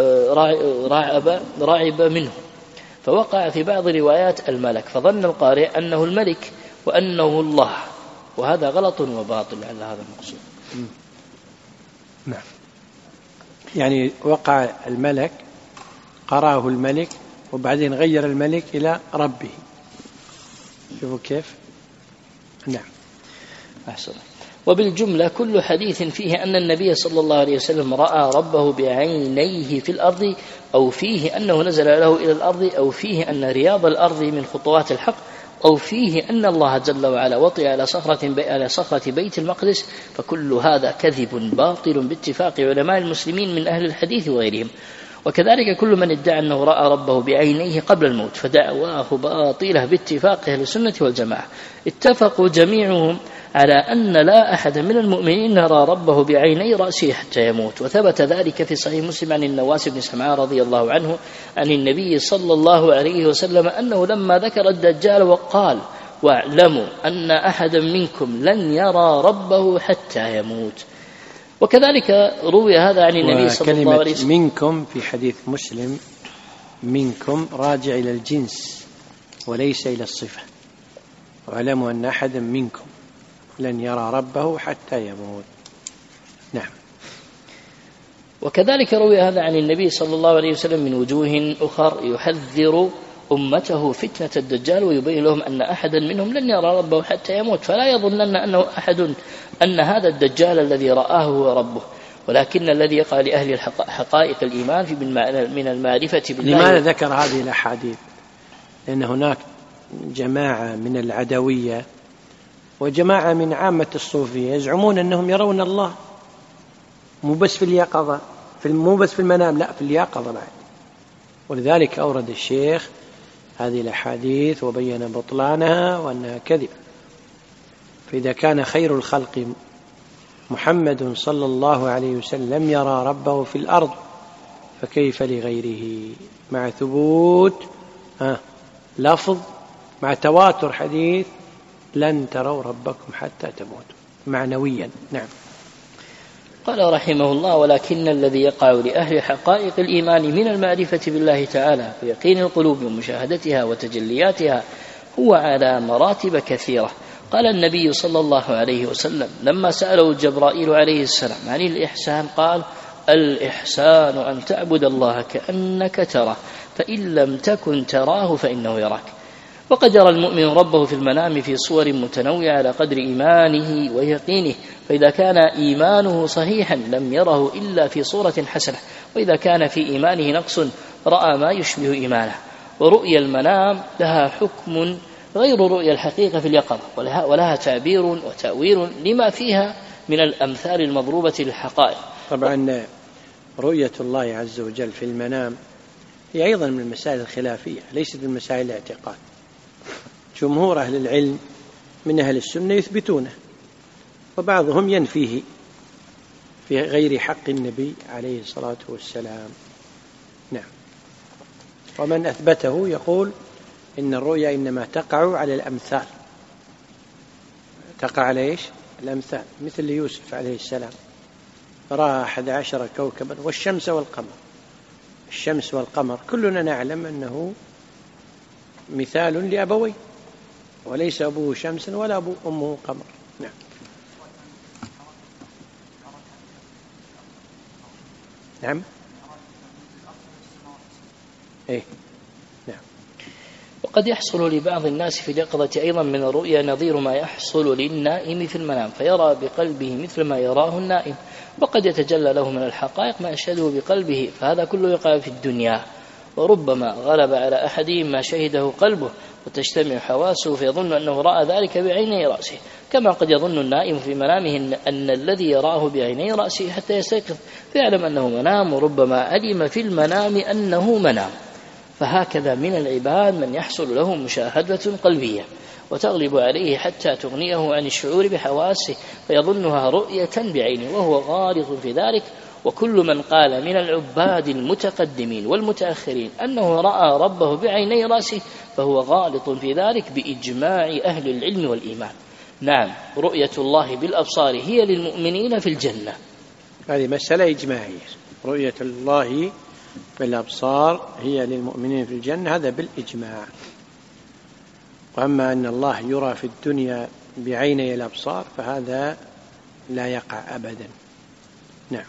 Speaker 2: رعب, رعب منه، فوقع في بعض روايات الملك، فظن القارئ أنه الملك وأنه الله، وهذا غلط وباطل على هذا المقصود.
Speaker 1: نعم. يعني وقع الملك قرأه الملك وبعدين غير الملك إلى ربه. شوفوا كيف. نعم.
Speaker 2: أحسن. وبالجملة كل حديث فيه أن النبي صلى الله عليه وسلم رأى ربه بعينيه في الأرض، أو فيه أنه نزل له إلى الأرض، أو فيه أن رياض الأرض من خطوات الحق، أو فيه أن الله جل وعلا وطئ على صخرة على صخرة بيت المقدس، فكل هذا كذب باطل باتفاق علماء المسلمين من أهل الحديث وغيرهم. وكذلك كل من ادعى أنه رأى ربه بعينيه قبل الموت فدعواه باطلة باتفاق أهل السنة والجماعة. اتفقوا جميعهم على أن لا أحد من المؤمنين يرى ربه بعيني رأسه حتى يموت، وثبت ذلك في صحيح مسلم عن النواس بن سمعان رضي الله عنه عن النبي صلى الله عليه وسلم أنه لما ذكر الدجال وقال: واعلموا أن أحدا منكم لن يرى ربه حتى يموت. وكذلك روي هذا عن النبي صلى الله عليه وسلم.
Speaker 1: منكم في حديث مسلم منكم راجع إلى الجنس وليس إلى الصفة، واعلموا أن أحدا منكم لن يرى ربه حتى يموت. نعم.
Speaker 2: وكذلك روي هذا عن النبي صلى الله عليه وسلم من وجوه أخر يحذر أمته فتنة الدجال ويبين لهم أن أحدا منهم لن يرى ربه حتى يموت، فلا يظنن أنه أحد أن هذا الدجال الذي رآه هو ربه، ولكن الذي يقع لأهل حقائق الإيمان في من المعرفة بالله.
Speaker 1: لماذا ذكر هذه الأحاديث؟ لأن هناك جماعة من العدوية وجماعة من عامة الصوفية يزعمون أنهم يرون الله مو بس في اليقظة، في مو بس في المنام، لا في اليقظة بعد. ولذلك أورد الشيخ هذه الأحاديث وبين بطلانها وأنها كذب. فإذا كان خير الخلق محمد صلى الله عليه وسلم يرى ربه في الأرض فكيف لغيره، مع ثبوت آه لفظ مع تواتر حديث لن تروا ربكم حتى تموتوا معنويا. نعم.
Speaker 2: قال رحمه الله: ولكن الذي يقع لأهل حقائق الإيمان من المعرفة بالله تعالى ويقين القلوب ومشاهدتها وتجلياتها هو على مراتب كثيرة. قال النبي صلى الله عليه وسلم لما سأله جبرائيل عليه السلام عن الإحسان قال: الإحسان أن تعبد الله كأنك تراه فإن لم تكن تراه فإنه يراك. وقد يرى المؤمن ربه في المنام في صور متنوعة على قدر إيمانه ويقينه، فإذا كان إيمانه صحيحا لم يره إلا في صورة حسنة، وإذا كان في إيمانه نقص رأى ما يشبه إيمانه. ورؤيا المنام لها حكم غير رؤيا الحقيقة في اليقظة، ولها, ولها تعبير وتأويل لما فيها من الأمثال المضروبة للحقائق.
Speaker 1: طبعا رؤية الله عز وجل في المنام هي أيضا من المسائل الخلافية، ليست من مسائل الاعتقاد. جمهور أهل العلم من أهل السنة يثبتونه، وبعضهم ينفيه في غير حق النبي عليه الصلاة والسلام. نعم. ومن أثبته يقول إن الرؤيا إنما تقع على الأمثال، تقع على إيش؟ الأمثال، مثل يوسف عليه السلام رأى أحد عشر كوكبا والشمس والقمر. الشمس والقمر كلنا نعلم أنه مثال لأبوي، وليس أبوه شمس ولا أبو أمه قمر. نعم. نعم. إيه. نعم.
Speaker 2: وقد يحصل لبعض الناس في اليقظة أيضا من الرؤيا نظير ما يحصل للنائم في المنام، فيرى بقلبه مثل ما يراه النائم، وقد يتجلى له من الحقائق ما يشهده بقلبه، فهذا كله يقع في الدنيا. وربما غلب على أحدهم ما شهده قلبه وتجتمع حواسه فيظن أنه رأى ذلك بعيني رأسه، كما قد يظن النائم في منامه أن الذي يراه بعيني رأسه حتى يستيقظ فيعلم أنه منام، وربما علم في المنام أنه منام. فهكذا من العباد من يحصل له مشاهدة قلبية وتغلب عليه حتى تغنيه عن الشعور بحواسه فيظنها رؤية بعينه وهو غالط في ذلك. وكل من قال من العباد المتقدمين والمتأخرين أنه رأى ربه بعيني رأسه فهو غالط في ذلك بإجماع أهل العلم والإيمان. نعم، رؤية الله بالأبصار هي للمؤمنين في الجنة.
Speaker 1: هذه مسألة إجماعية، رؤية الله بالأبصار هي للمؤمنين في الجنة، هذا بالإجماع. وأما أن الله يرى في الدنيا بعيني الأبصار فهذا لا يقع أبدا. نعم.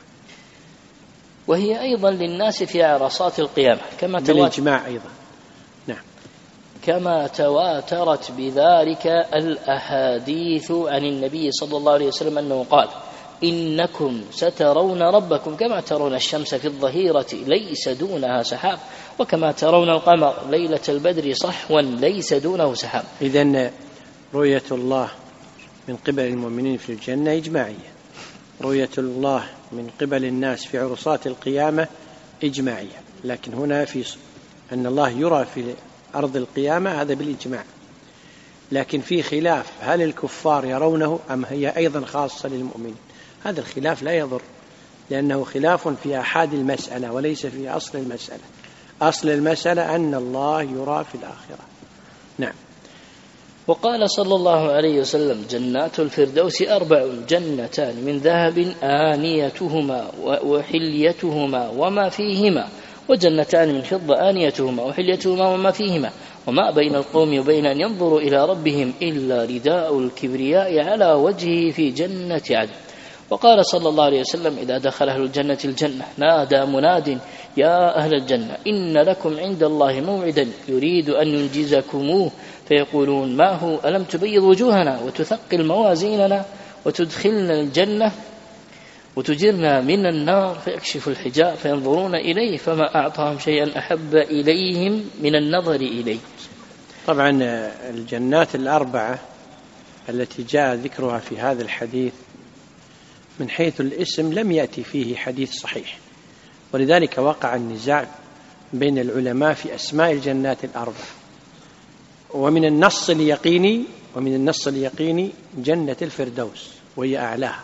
Speaker 2: وهي أيضا للناس في عرصات القيامة كما
Speaker 1: بالإجماع أيضا. نعم.
Speaker 2: كما تواترت بذلك الأحاديث عن النبي صلى الله عليه وسلم أنه قال: إنكم سترون ربكم كما ترون الشمس في الظهيرة ليس دونها سحاب، وكما ترون القمر ليلة البدر صحوا ليس دونه سحاب.
Speaker 1: إذن رؤية الله من قبل المؤمنين في الجنة إجماعية، رؤية الله من قبل الناس في عرصات القيامة إجماعية، لكن هنا في أن الله يرى في أرض القيامة هذا بالإجماع، لكن في خلاف هل الكفار يرونه أم هي أيضا خاصة للمؤمنين. هذا الخلاف لا يضر، لأنه خلاف في أحاد المسألة وليس في أصل المسألة. أصل المسألة أن الله يرى في الآخرة. نعم.
Speaker 2: وقال صلى الله عليه وسلم: جنات الفردوس أربع، جنتان من ذهب آنيتهما وحليتهما وما فيهما، وجنتان من فضة آنيتهما وحليتهما وما فيهما، وما بين القوم وبين أن ينظروا إلى ربهم إلا رداء الكبرياء على وجهه في جنة عدن. وقال صلى الله عليه وسلم: إذا دخل أهل الجنة الجنة نادى مناد: يا أهل الجنة إن لكم عند الله موعدا يريد أن ينجزكموه، فيقولون: ما هو؟ ألم تبيض وجوهنا وتثقل موازيننا وتدخلنا الجنة وتجرنا من النار؟ فيكشف الحجاب فينظرون إليه فما أعطاهم شيئا أحب إليهم من النظر إليه.
Speaker 1: طبعا الجنات الأربعة التي جاء ذكرها في هذا الحديث من حيث الاسم لم يأتي فيه حديث صحيح، ولذلك وقع النزاع بين العلماء في أسماء الجنات الأربعة. ومن النص اليقيني ومن النص اليقيني جنة الفردوس وهي أعلاها،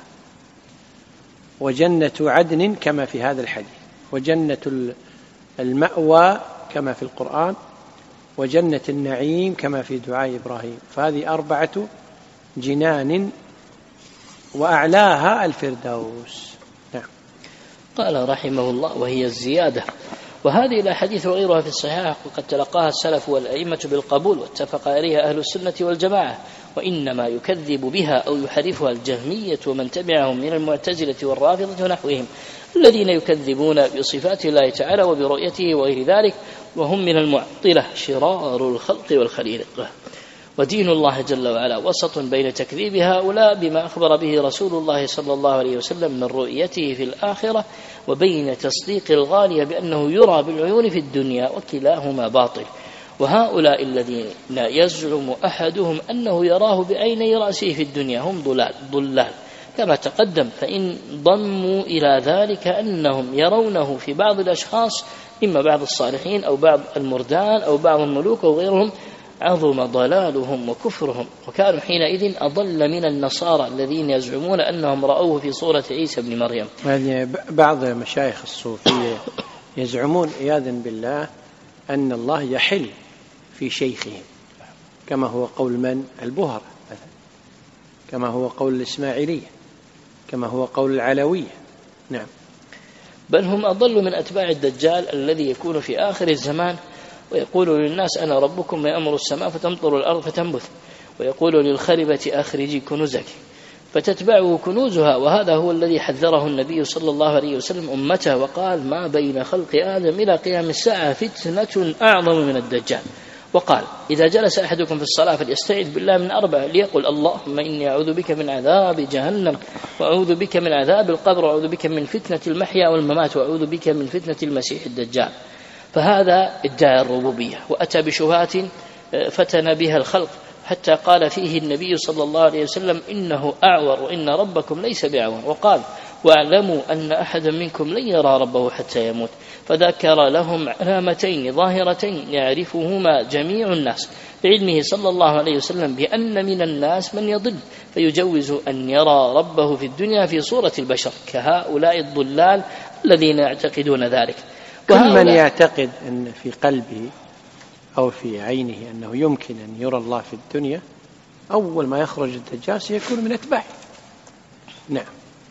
Speaker 1: وجنة عدن كما في هذا الحديث، وجنة المأوى كما في القرآن، وجنة النعيم كما في دعاء إبراهيم. فهذه أربعة جنان وأعلاها الفردوس. نعم.
Speaker 2: قال رحمه الله: وهي الزيادة. وهذه الأحاديث وغيرها في الصحيح وقد تلقاها السلف والأئمة بالقبول واتفق عليها أهل السنة والجماعة، وإنما يكذب بها أو يحرفها الجهمية ومن تبعهم من المعتزلة والرافضة ونحوهم الذين يكذبون بصفات الله تعالى وبرؤيته وغير ذلك، وهم من المعطلة شرار الخلق والخليقة. ودين الله جل وعلا وسط بين تكذيب هؤلاء بما أخبر به رسول الله صلى الله عليه وسلم من رؤيته في الآخرة وبين تصديق الغالية بأنه يرى بالعيون في الدنيا، وكلاهما باطل. وهؤلاء الذين يزعم أحدهم أنه يراه بعيني رأسه في الدنيا هم ضلال ضلال كما تقدم، فإن ضموا إلى ذلك أنهم يرونه في بعض الأشخاص إما بعض الصالحين أو بعض المردان أو بعض الملوك أو غيرهم عظم ضلالهم وكفرهم، وكانوا حينئذ أضل من النصارى الذين يزعمون أنهم رأوه في صورة عيسى بن مريم.
Speaker 1: يعني بعض مشايخ الصوفية يزعمون عياذا بالله أن الله يحل في شيخهم، كما هو قول من البهرة مثلا، كما هو قول الإسماعيلية، كما هو قول العلوية. نعم.
Speaker 2: بل هم أضل من أتباع الدجال الذي يكون في آخر الزمان ويقول للناس أنا ربكم ويأمر السماء فتمطر الأرض فتنبث، ويقول للخربة أخرجي كنوزك فتتبعه كنوزها، وهذا هو الذي حذره النبي صلى الله عليه وسلم أمته وقال ما بين خلق آدم إلى قيام الساعة فتنة أعظم من الدجال. وقال إذا جلس أحدكم في الصلاة فليستعذ بالله من أربع، ليقل اللهم إني أعوذ بك من عذاب جهنم وأعوذ بك من عذاب القبر وأعوذ بك من فتنة المحيا والممات وأعوذ بك من فتنة المسيح الدجال. فهذا ادعى الربوبية وأتى بشبهات فتن بها الخلق، حتى قال فيه النبي صلى الله عليه وسلم إنه أعور وإن ربكم ليس بعور، وقال واعلموا أن أحدا منكم لن يرى ربه حتى يموت، فذكر لهم علامتين ظاهرتين يعرفهما جميع الناس بعلمه صلى الله عليه وسلم بأن من الناس من يضل فيجوز أن يرى ربه في الدنيا في صورة البشر كهؤلاء الضلال الذين يعتقدون ذلك.
Speaker 1: كل من يعتقد أن في قلبه أو في عينه أنه يمكن أن يرى الله في الدنيا أول ما يخرج الدجال سيكون من أتباعه. نعم.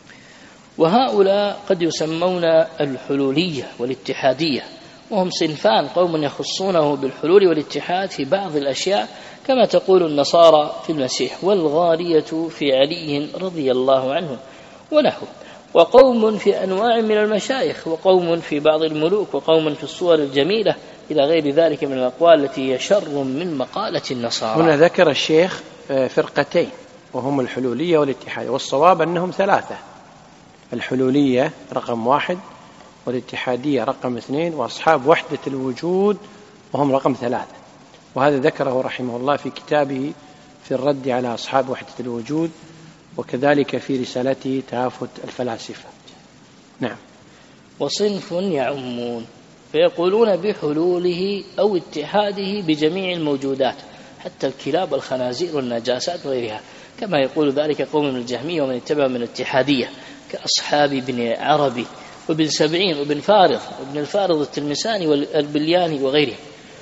Speaker 2: وهؤلاء قد يسمون الحلولية والاتحادية، وهم صنفان، قوم يخصونه بالحلول والاتحاد في بعض الأشياء كما تقول النصارى في المسيح، والغالية في علي رضي الله عنه ونحو، وقوم في أنواع من المشايخ، وقوم في بعض الملوك، وقوم في الصور الجميلة إلى غير ذلك من الأقوال التي هي شر من مقالة النصارى.
Speaker 1: هنا ذكر الشيخ فرقتين وهم الحلولية والاتحاد، والصواب أنهم ثلاثة، الحلولية رقم واحد والاتحادية رقم اثنين وأصحاب وحدة الوجود وهم رقم ثلاثة، وهذا ذكره رحمه الله في كتابه في الرد على أصحاب وحدة الوجود، وكذلك في رسالته تهافت الفلاسفة. نعم.
Speaker 2: وصنف يعمون فيقولون بحلوله أو اتحاده بجميع الموجودات حتى الكلاب والخنازير والنجاسات وغيرها، كما يقول ذلك قوم من الجهمية ومن اتبع من الاتحادية كأصحاب ابن عربي وابن سبعين وابن فارض وابن الفارض التلمساني والبلياني وغيره.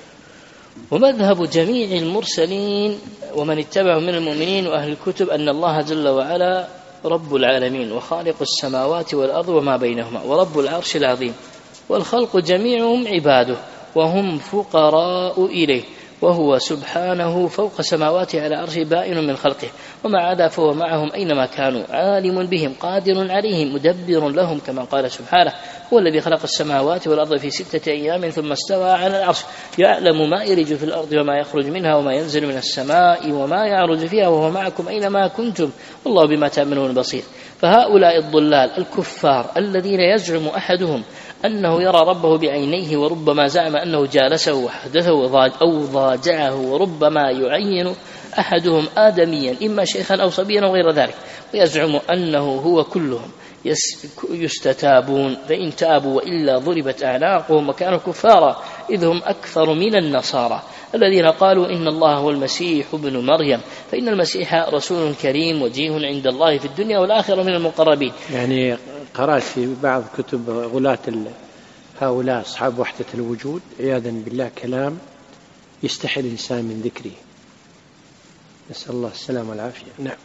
Speaker 2: ومذهب جميع المرسلين ومن اتبعوا من المؤمنين وأهل الكتب أن الله جل وعلا رب العالمين وخالق السماوات والأرض وما بينهما ورب العرش العظيم، والخلق جميعهم عباده وهم فقراء إليه، وهو سبحانه فوق سماواته على عرشه بائن من خلقه، وما عدا فهو معهم أينما كانوا، عالم بهم قادر عليهم مدبر لهم، كما قال سبحانه هو الذي خلق السماوات والأرض في ستة أيام ثم استوى على العرش يعلم ما يلج في الأرض وما يخرج منها وما ينزل من السماء وما يعرج فيها وهو معكم أينما كنتم والله بما تعملون بصير. فهؤلاء الضلال الكفار الذين يزعم أحدهم أنه يرى ربه بعينيه، وربما زعم أنه جالسه وحدثه أو ضاجعه، وربما يعين أحدهم آدميا إما شيخا أو صبيا وغير ذلك، ويزعم أنه هو كلهم يستتابون، فإن تابوا وإلا ضربت أعناقهم وكانوا كفارا، إذ هم أكثر من النصارى الذين قالوا إن الله هو المسيح ابن مريم، فإن المسيح رسول كريم وجيه عند الله في الدنيا والآخرة من المقربين.
Speaker 1: يعني قرأت في بعض كتب غلاة هؤلاء أصحاب وحدة الوجود عياذا بالله كلام يستحي الإنسان من ذكره، نسأل الله السلامة والعافية. نعم.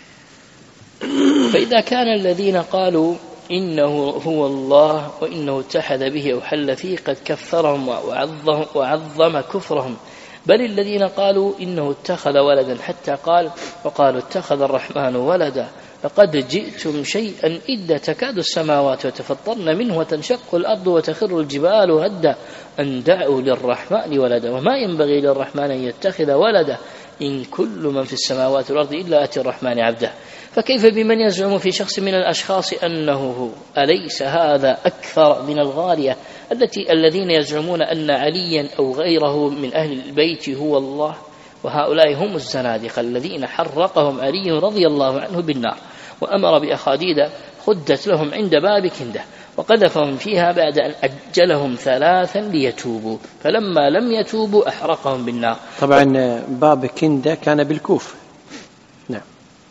Speaker 2: فإذا كان الذين قالوا إنه هو الله وإنه اتحد به أو حل فيه قد كفرهم وعظم, وعظم كفرهم، بل الذين قالوا إنه اتخذ ولدا حتى قال وقالوا اتخذ الرحمن ولدا لقد جئتم شيئا إدا تكاد السماوات وتفطرن منه وتنشق الأرض وتخر الجبال هدا أن دعوا للرحمن ولدا وما ينبغي للرحمن أن يتخذ ولدا إن كل من في السماوات والأرض إلا أتي الرحمن عبدا. فكيف بمن يزعم في شخص من الأشخاص أنه هو؟ أليس هذا أكثر من الغالية التي الذين يزعمون أن عليا أو غيره من أهل البيت هو الله؟ وهؤلاء هم الزنادقة الذين حرقهم علي رضي الله عنه بالنار، وأمر بأخاديد خدت لهم عند باب كندة، وقذفهم فيها بعد أن أجلهم ثلاثا ليتوبوا، فلما لم يتوبوا أحرقهم بالنار.
Speaker 1: طبعا باب كندة كان بالكوفة. نعم.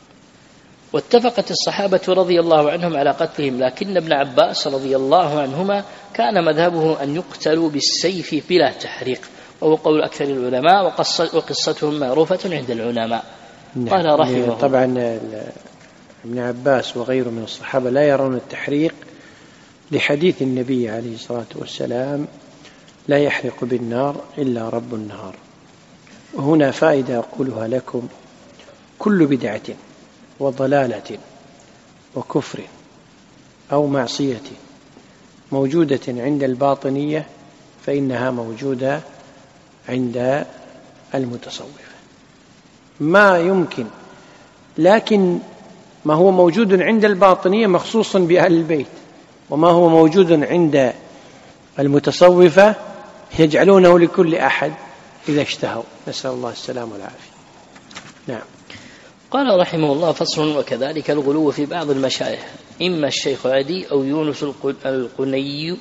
Speaker 2: واتفقت الصحابة رضي الله عنهم على قتلهم، لكن ابن عباس رضي الله عنهما كان مذهبه أن يقتلوا بالسيف بلا تحريق، وهو قول أكثر العلماء، وقصتهم معروفة عند العلماء.
Speaker 1: نعم.
Speaker 2: قال رحمه
Speaker 1: طبعا ابن عباس وغيره من الصحابة لا يرون التحريق لحديث النبي عليه الصلاة والسلام: لا يحرق بالنار إلا رب النار. وهنا فائدة أقولها لكم: كل بدعة وضلالة وكفر أو معصية موجودة عند الباطنية فإنها موجودة عند المتصوفة. ما يمكن، لكن ما هو موجود عند الباطنية مخصوص بأهل البيت، وما هو موجود عند المتصوفة يجعلونه لكل أحد إذا اشتهوا، نسأل الله السلام والعافية. نعم.
Speaker 2: قال رحمه الله: فصل: وكذلك الغلو في بعض المشايخ، إما الشيخ عدي أو يونس القني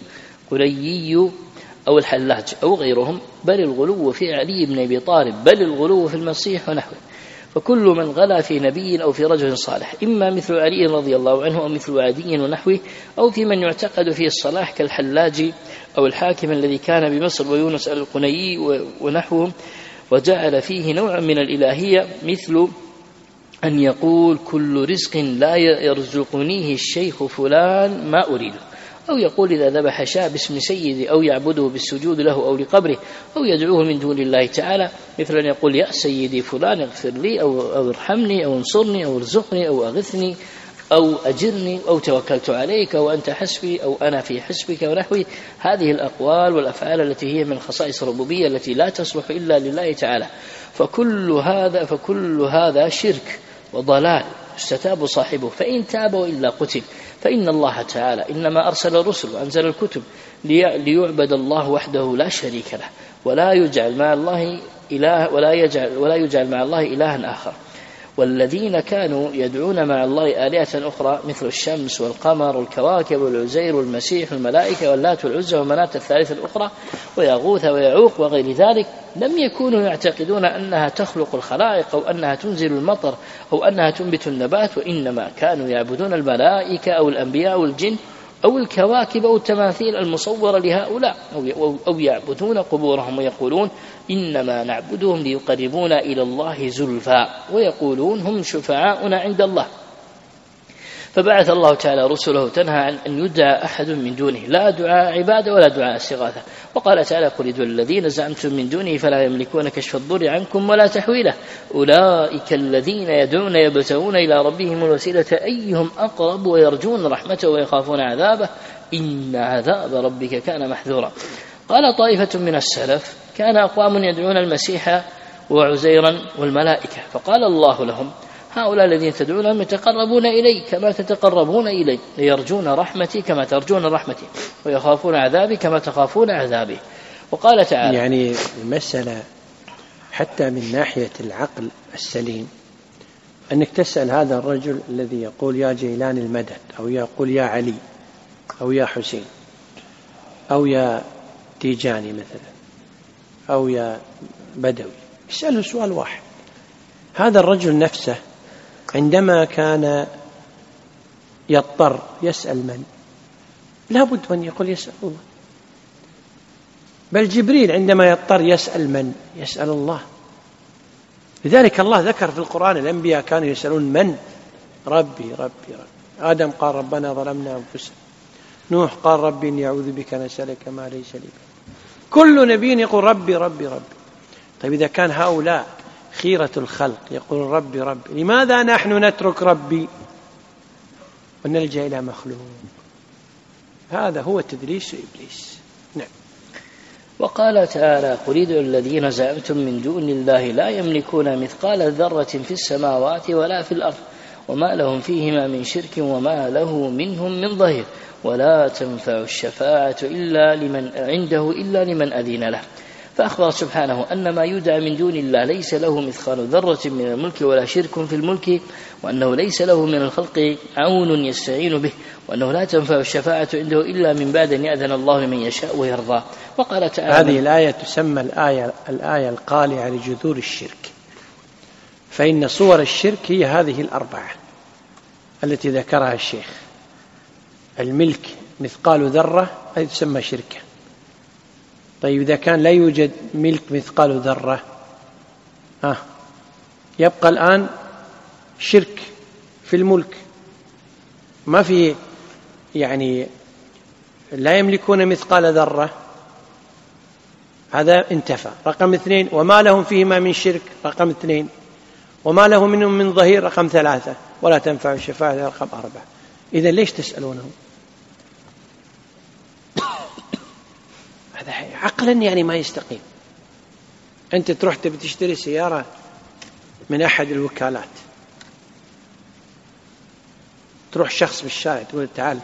Speaker 2: قريي أو الحلاج أو غيرهم، بل الغلو في علي بن أبي طالب، بل الغلو في المسيح ونحوه. فكل من غلا في نبي أو في رجل صالح، إما مثل علي رضي الله عنه أو مثل عدي ونحوه، أو في من يعتقد فيه الصلاح كالحلاج أو الحاكم الذي كان بمصر ويونس القني ونحوهم، وجعل فيه نوع من الإلهية، مثل أن يقول: كل رزق لا يرزقنيه الشيخ فلان ما أريده، أو يقول إذا ذبح شاة باسم سيدي، أو يعبده بالسجود له أو لقبره، أو يدعوه من دون الله تعالى، مثل أن يقول: يا سيدي فلان اغفر لي، أو, أو ارحمني، أو انصرني، أو ارزقني، أو أغثني، أو أجرني، أو توكلت عليك، أو أنت حسبي، أو أنا في حسبك، ونحوي. هذه الأقوال والأفعال التي هي من خصائص الربوبية التي لا تصلح إلا لله تعالى. فكل هذا فكل هذا شرك وضلال يستتاب صاحبه، فإن تاب وإلا قتل. فإن الله تعالى إنما أرسل الرسل وأنزل الكتب ليعبد الله وحده لا شريك له، ولا يجعل مع الله إله ولا يجعل ولا يجعل مع الله إلها آخر. والذين كانوا يدعون مع الله آلهة أخرى مثل الشمس والقمر والكواكب والعزير والمسيح والملائكة واللات والعزى ومناة الثالثة الأخرى ويغوث ويعوق وغير ذلك، لم يكونوا يعتقدون أنها تخلق الخلائق أو أنها تنزل المطر أو أنها تنبت النبات، وإنما كانوا يعبدون الملائكة أو الأنبياء والجن أو الكواكب أو التماثيل المصورة لهؤلاء، أو يعبدون قبورهم ويقولون: إنما نعبدهم ليقربونا إلى الله زلفى، ويقولون: هم شفعاؤنا عند الله. فبعث الله تعالى رسله تنهى عن أن يدعى أحد من دونه، لا دعاء عبادة ولا دعاء استغاثة. وقال تعالى: قل ادعوا الذين زعمتم من دونه فلا يملكون كشف الضر عنكم ولا تحويله، أولئك الذين يدعون يبتغون إلى ربهم الوسيلة أيهم أقرب ويرجون رحمته ويخافون عذابه، إن عذاب ربك كان محذورا. قال طائفة من السلف: كان أقوام يدعون المسيح وعزيرا والملائكة، فقال الله لهم: هؤلاء الذين تدعونهم يتقربون إلي كما تتقربون إلي، يرجون رحمتي كما ترجون رحمتي، ويخافون عذابي كما تخافون عذابي. وقال تعالى:
Speaker 1: يعني المسألة حتى من ناحية العقل السليم أنك تسأل هذا الرجل الذي يقول يا جيلان المدد، أو يقول يا علي، أو يا حسين، أو يا تيجاني مثلا، أو يا بدوي، اسأله سؤال واحد: هذا الرجل نفسه عندما كان يضطر يسأل من؟ لا بد من يقول يسأل الله. بل جبريل عندما يضطر يسأل من؟ يسأل الله. لذلك الله ذكر في القرآن الأنبياء كانوا يسألون من؟ ربي ربي ربي. آدم قال ربنا ظلمنا أنفسنا، نوح قال ربي إني أعوذ بك أن أسألك ما ليس لي به. كل نبي يقول ربي ربي ربي. طيب إذا كان هؤلاء خيرة الخلق يقول ربي ربي، لماذا نحن نترك ربي ونلجأ إلى مخلوق؟ هذا هو تدريس إبليس. نعم.
Speaker 2: وقال تعالى: قل ادعوا الذين زعمتم من دون الله لا يملكون مثقال ذرة في السماوات ولا في الأرض وما لهم فيهما من شرك وما له منهم من ظهير ولا تنفع الشفاعة إلا لمن عنده إلا لمن أذن له. فأخبر سبحانه أن ما يدعى من دون الله ليس له مثقال ذرة من الملك ولا شرك في الملك، وأنه ليس له من الخلق عون يستعين به، وأنه لا تنفع الشفاعة عنده إلا من بعد أن يأذن الله لمن يشاء ويرضى. وقال تعالى:
Speaker 1: هذه الآية تسمى الآية, الآية القالعة لجذور الشرك، فإن صور الشرك هي هذه الأربعة التي ذكرها الشيخ. الملك مثقال ذرة هذه تسمى شركة. طيب إذا كان لا يوجد ملك مثقال ذرة آه يبقى الآن شرك في الملك، ما في يعني لا يملكون مثقال ذرة، هذا انتفى. رقم اثنين: وما لهم فيهما من شرك. رقم اثنين: وما له منهم من ظهير. رقم ثلاثة: ولا تنفع الشفاعة. رقم أربعة. إذن ليش تسألونهم؟ هذا عقلا يعني ما يستقيم. أنت تروح تبي تشتري سيارة من أحد الوكالات، تروح شخص بالشارع تقول: تعال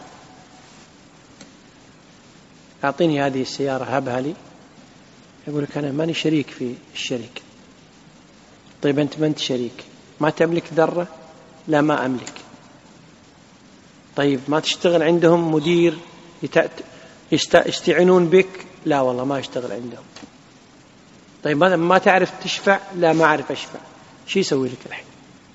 Speaker 1: أعطيني هذه السيارة، هبها لي. يقول لك: أنا ماني شريك في الشركة. طيب أنت ما أنت شريك، ما تملك ذرة؟ لا، ما أملك. طيب ما تشتغل عندهم مدير يستعينون بك؟ لا والله ما اشتغل عندهم. طيب ما تعرف تشفع؟ لا ما أعرف أشفع. شو يسوي لك الحين؟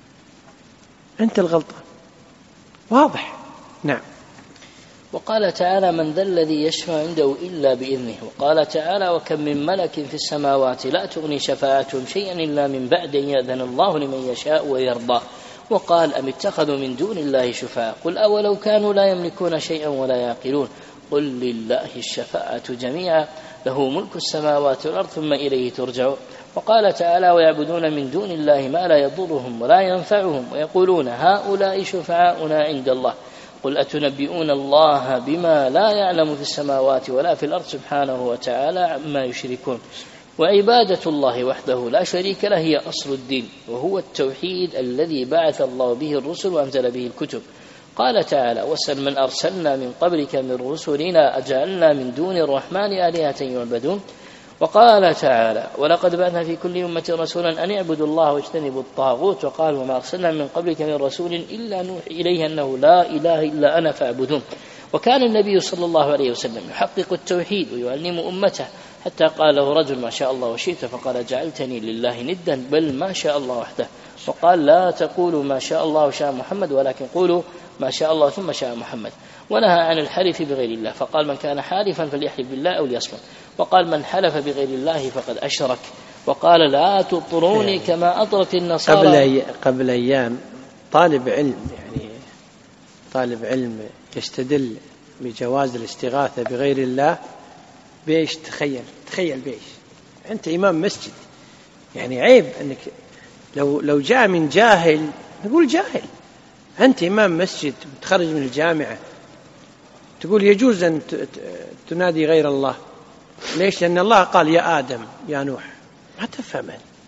Speaker 1: أنت الغلطان، واضح. نعم.
Speaker 2: وقال تعالى: من ذا الذي يشفع عنده إلا بإذنه. وقال تعالى: وكم من ملك في السماوات لا تغني شفاعتهم شيئا إلا من بعد أن يأذن الله لمن يشاء ويرضى. وقال: أم اتخذوا من دون الله شفعاء قل أولو كانوا لا يملكون شيئا ولا يعقلون قل لله الشفاعة جميعا له ملك السماوات والأرض ثم إليه ترجعون. وقال تعالى: ويعبدون من دون الله ما لا يضرهم ولا ينفعهم ويقولون هؤلاء شفعاؤنا عند الله قل أتنبئون الله بما لا يعلم في السماوات ولا في الأرض سبحانه وتعالى عما يشركون. وعبادة الله وحده لا شريك له هي أصل الدين، وهو التوحيد الذي بعث الله به الرسل وأنزل به الكتب. قال تعالى: واسأل من أرسلنا من قبلك من رسلنا أجعلنا من دون الرحمن آلهة يعبدون. وقال تعالى: ولقد بعثنا في كل أمة رسولا أن يعبدوا الله واجتنبوا الطاغوت. وقال: وما أرسلنا من قبلك من رسول إلا نوحي إليه أنه لا إله إلا أنا فاعبدون. وكان النبي صلى الله عليه وسلم يحقق التوحيد ويعلم أمته، حتى قال له رجل: ما شاء الله وشئت، فقال: جعلتني لله ندا بل ما شاء الله وحده. وقال: لا تقولوا ما شاء الله وشاء محمد ولكن قولوا ما شاء الله ثم شاء محمد. ونهى عن الحلف بغير الله، فقال: من كان حالفا فليحلف بالله أو ليصمت. وقال: من حلف بغير الله فقد أشرك. وقال: لا تطروني كما أطرت النصارى.
Speaker 1: قبل, قبل أيام طالب علم يعني طالب علم يستدل بجواز الاستغاثة بغير الله بيش. تخيل تخيل بيش أنت إمام مسجد، يعني عيب أنك لو لو جاء من جاهل نقول جاهل. أنت إمام مسجد متخرج من الجامعة تقول يجوز أن تنادي غير الله. ليش؟ لأن الله قال: يا آدم يا نوح. ما تفهم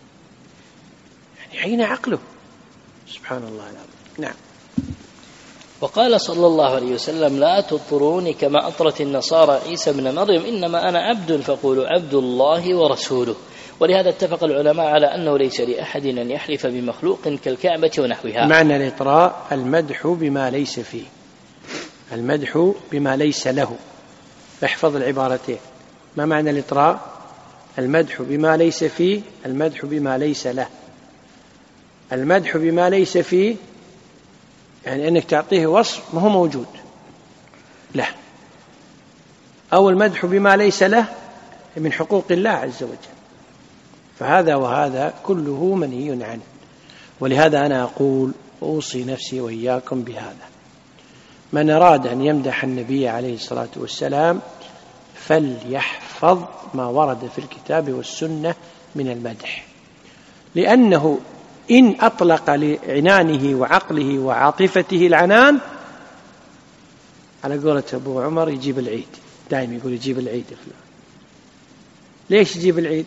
Speaker 1: يعني أين عقله؟ سبحان الله العظيم. نعم.
Speaker 2: وقال صلى الله عليه وسلم: لا تطروني كما أطرت النصارى عيسى بن مريم إنما أنا عبد فقولوا عبد الله ورسوله. ولهذا اتفق العلماء على أنه ليس لأحد أن يحلف بمخلوق كالكعبة ونحوها.
Speaker 1: معنى الإطراء المدح بما ليس فيه، المدح بما ليس له. احفظ العبارتين. ما معنى الإطراء؟ المدح بما ليس فيه، المدح بما ليس له. المدح بما ليس فيه يعني أنك تعطيه وصف ما هو موجود له، أو المدح بما ليس له من حقوق الله عز وجل. فهذا وهذا كله منهي عنه. ولهذا أنا أقول أوصي نفسي وإياكم بهذا: من أراد أن يمدح النبي عليه الصلاة والسلام فليحفظ ما ورد في الكتاب والسنة من المدح، لأنه إن أطلق لعنانه وعقله وعاطفته العنان، على قولة أبو عمر يجيب العيد، دائما يقول يجيب العيد فلان. ليش يجيب العيد؟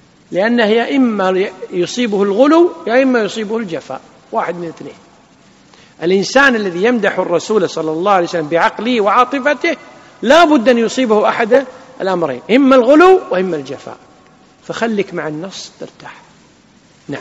Speaker 1: لأنه يا إما يصيبه الغلو يا إما يصيبه الجفاء، واحد من اثنين. الإنسان الذي يمدح الرسول صلى الله عليه وسلم بعقله وعاطفته لا بد أن يصيبه أحد الأمرين، إما الغلو وإما الجفاء، فخلك مع النص ترتاح. نعم.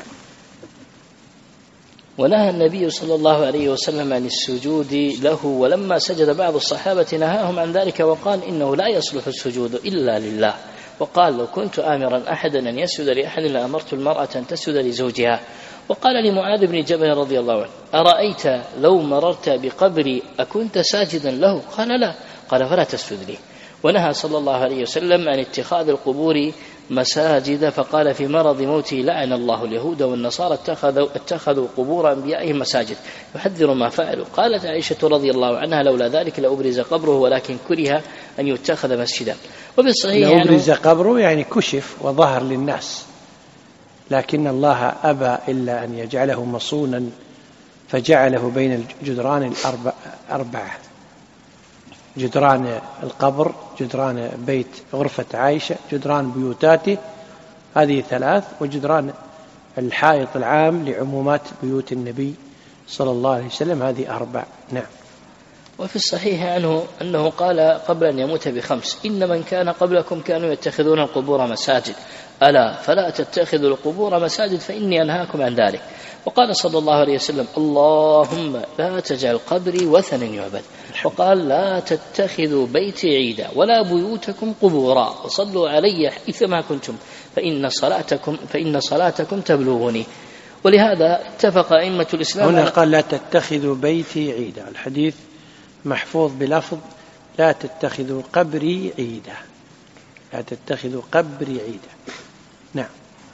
Speaker 2: ونهى النبي صلى الله عليه وسلم عن السجود له، ولما سجد بعض الصحابة نهاهم عن ذلك وقال إنه لا يصلح السجود إلا لله، وقال لو كنت آمرا أحدا أن يسجد لأحد لأمرت المرأة أن تسجد لزوجها. وقال لمعاذ بن جبل رضي الله عنه أرأيت لو مررت بقبري أكنت ساجدا له؟ قال لا. قال فلا تسجد لي. ونهى صلى الله عليه وسلم عن اتخاذ القبور مساجد، فقال في مرض موته لعن الله اليهود والنصارى اتخذوا, اتخذوا قبور أنبيائهم مساجد يحذر ما فعلوا. قالت عائشة رضي الله عنها لولا ذلك لأبرز قبره ولكن كره أن يتخذ مسجدا. وبالصحيح
Speaker 1: لأبرز قبره يعني كشف وظهر للناس، لكن الله أبى إلا أن يجعله مصونا فجعله بين الجدران الأربعة، جدران القبر، جدران بيت غرفة عائشة، جدران بيوتاته هذه ثلاث، وجدران الحائط العام لعمومات بيوت النبي صلى الله عليه وسلم هذه أربع. نعم.
Speaker 2: وفي الصحيح عنه أنه قال قبل أن يموت بخمس إن من كان قبلكم كانوا يتخذون القبور مساجد ألا فلا تتخذوا القبور مساجد فإني أنهاكم عن ذلك. وقال صلى الله عليه وسلم اللهم لا تجعل قبري وثنا يعبد. وقال لا تتخذوا بيتي عيدا ولا بيوتكم قبورا وصلوا علي حيثما كنتم فإن صلاتكم, فإن صلاتكم تبلغني. ولهذا اتفق أئمة الإسلام
Speaker 1: هنا قال لا تتخذوا بيتي عيدا، الحديث محفوظ بلفظ لا تتخذوا قبري عيدا، لا تتخذوا قبري عيدا. نعم.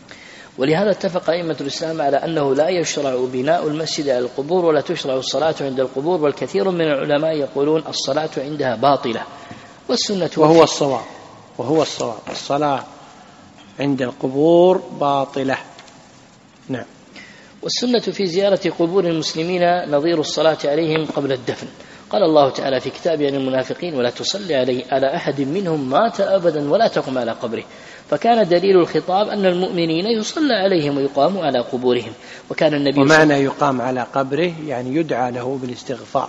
Speaker 2: ولهذا اتفق أئمة الإسلام على أنه لا يشرع بناء المسجد على القبور ولا تشرع الصلاة عند القبور، والكثير من العلماء يقولون الصلاة عندها باطلة. والسنة
Speaker 1: وهو الصواب وهو الصواب الصلاة عند القبور باطلة. نعم.
Speaker 2: والسنة في زيارة قبور المسلمين نظير الصلاة عليهم قبل الدفن. قال الله تعالى في كتابه عن المنافقين ولا تصلي علي على أحد منهم مات أبدا ولا تقم على قبره. فكان دليل الخطاب أن المؤمنين يصلى عليهم ويقام على قبورهم. وكان النبي
Speaker 1: ومعنى يقام على قبره يعني يدعى له بالاستغفار.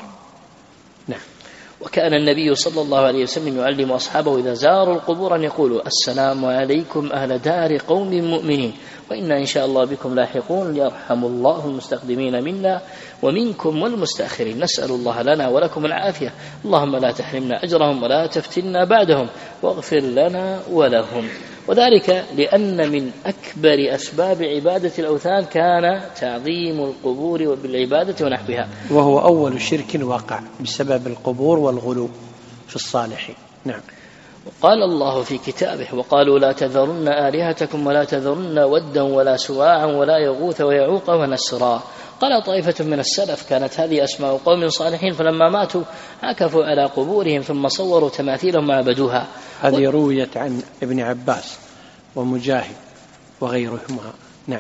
Speaker 1: نعم.
Speaker 2: وكان النبي صلى الله عليه وسلم يعلم أصحابه إذا زاروا القبور أن يقولوا السلام عليكم أهل دار قوم مؤمنين وإنا إن شاء الله بكم لاحقون يرحم الله المستقدمين منا ومنكم والمستأخرين نسأل الله لنا ولكم العافية اللهم لا تحرمنا أجرهم ولا تفتنا بعدهم واغفر لنا ولهم. وذلك لأن من أكبر أسباب عبادة الأوثان كان تعظيم القبور وبالعبادة ونحوها،
Speaker 1: وهو أول شرك وقع بسبب القبور والغلو في الصالحين. نعم.
Speaker 2: وقال الله في كتابه وقالوا لا تذرن آلهتكم ولا تذرن ودا ولا سواعا ولا يغوث ويعوق ونسرا. قال طائفة من السلف كانت هذه أسماء قوم صالحين فلما ماتوا عكفوا على قبورهم ثم صوروا تماثيلهم وعبدوها.
Speaker 1: هذه رويت عن ابن عباس ومجاهد وغيرهما. نعم.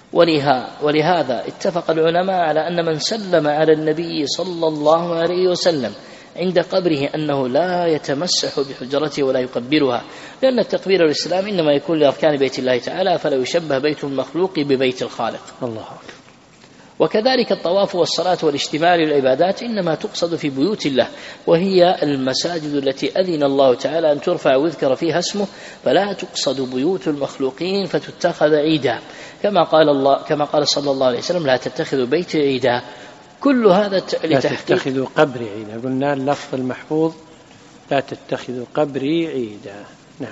Speaker 2: ولهذا اتفق العلماء على أن من سلم على النبي صلى الله عليه وسلم عند قبره أنه لا يتمسح بحجرته ولا يقبلها، لأن التقبيل الإسلام إنما يكون لأركان بيت الله تعالى فلا يشبه بيت المخلوق ببيت الخالق.
Speaker 1: الله أكبر.
Speaker 2: وكذلك الطواف والصلاة والاجتماع للعبادات إنما تقصد في بيوت الله وهي المساجد التي أذن الله تعالى أن ترفع ويذكر فيها اسمه، فلا تقصد بيوت المخلوقين فتتخذ عيدا كما قال الله كما قال صلى الله عليه وسلم لا تتخذوا بيت عيدا. كل هذا
Speaker 1: لا تتخذوا قبري عيدا، قلنا اللفظ المحفوظ لا تتخذوا قبري عيدا. نعم.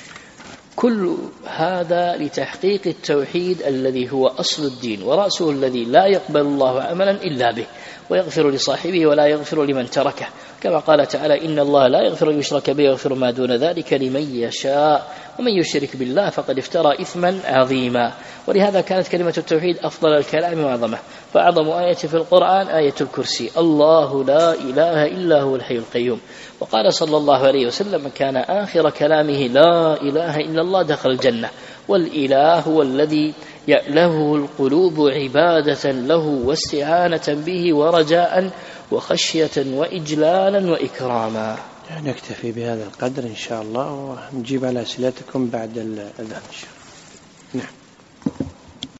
Speaker 2: كل هذا لتحقيق التوحيد الذي هو أصل الدين ورأسه الذي لا يقبل الله عملا إلا به ويغفر لصاحبه ولا يغفر لمن تركه، كما قال تعالى إن الله لا يغفر يشرك به ويغفر ما دون ذلك لمن يشاء ومن يشرك بالله فقد افترى إثما عظيما. ولهذا كانت كلمة التوحيد أفضل الكلام وأعظمه، فأعظم آية في القرآن آية الكرسي الله لا إله إلا هو الحي القيوم. وقال صلى الله عليه وسلم كان آخر كلامه لا إله إلا الله دخل الجنة. والإله هو الذي يأله القلوب عبادة له واستعانة به ورجاء وخشية وإجلالا وإكراما.
Speaker 1: نكتفي بهذا القدر إن شاء الله ونجيب على أسئلتكم بعد الأذان إن شاء الله. نعم.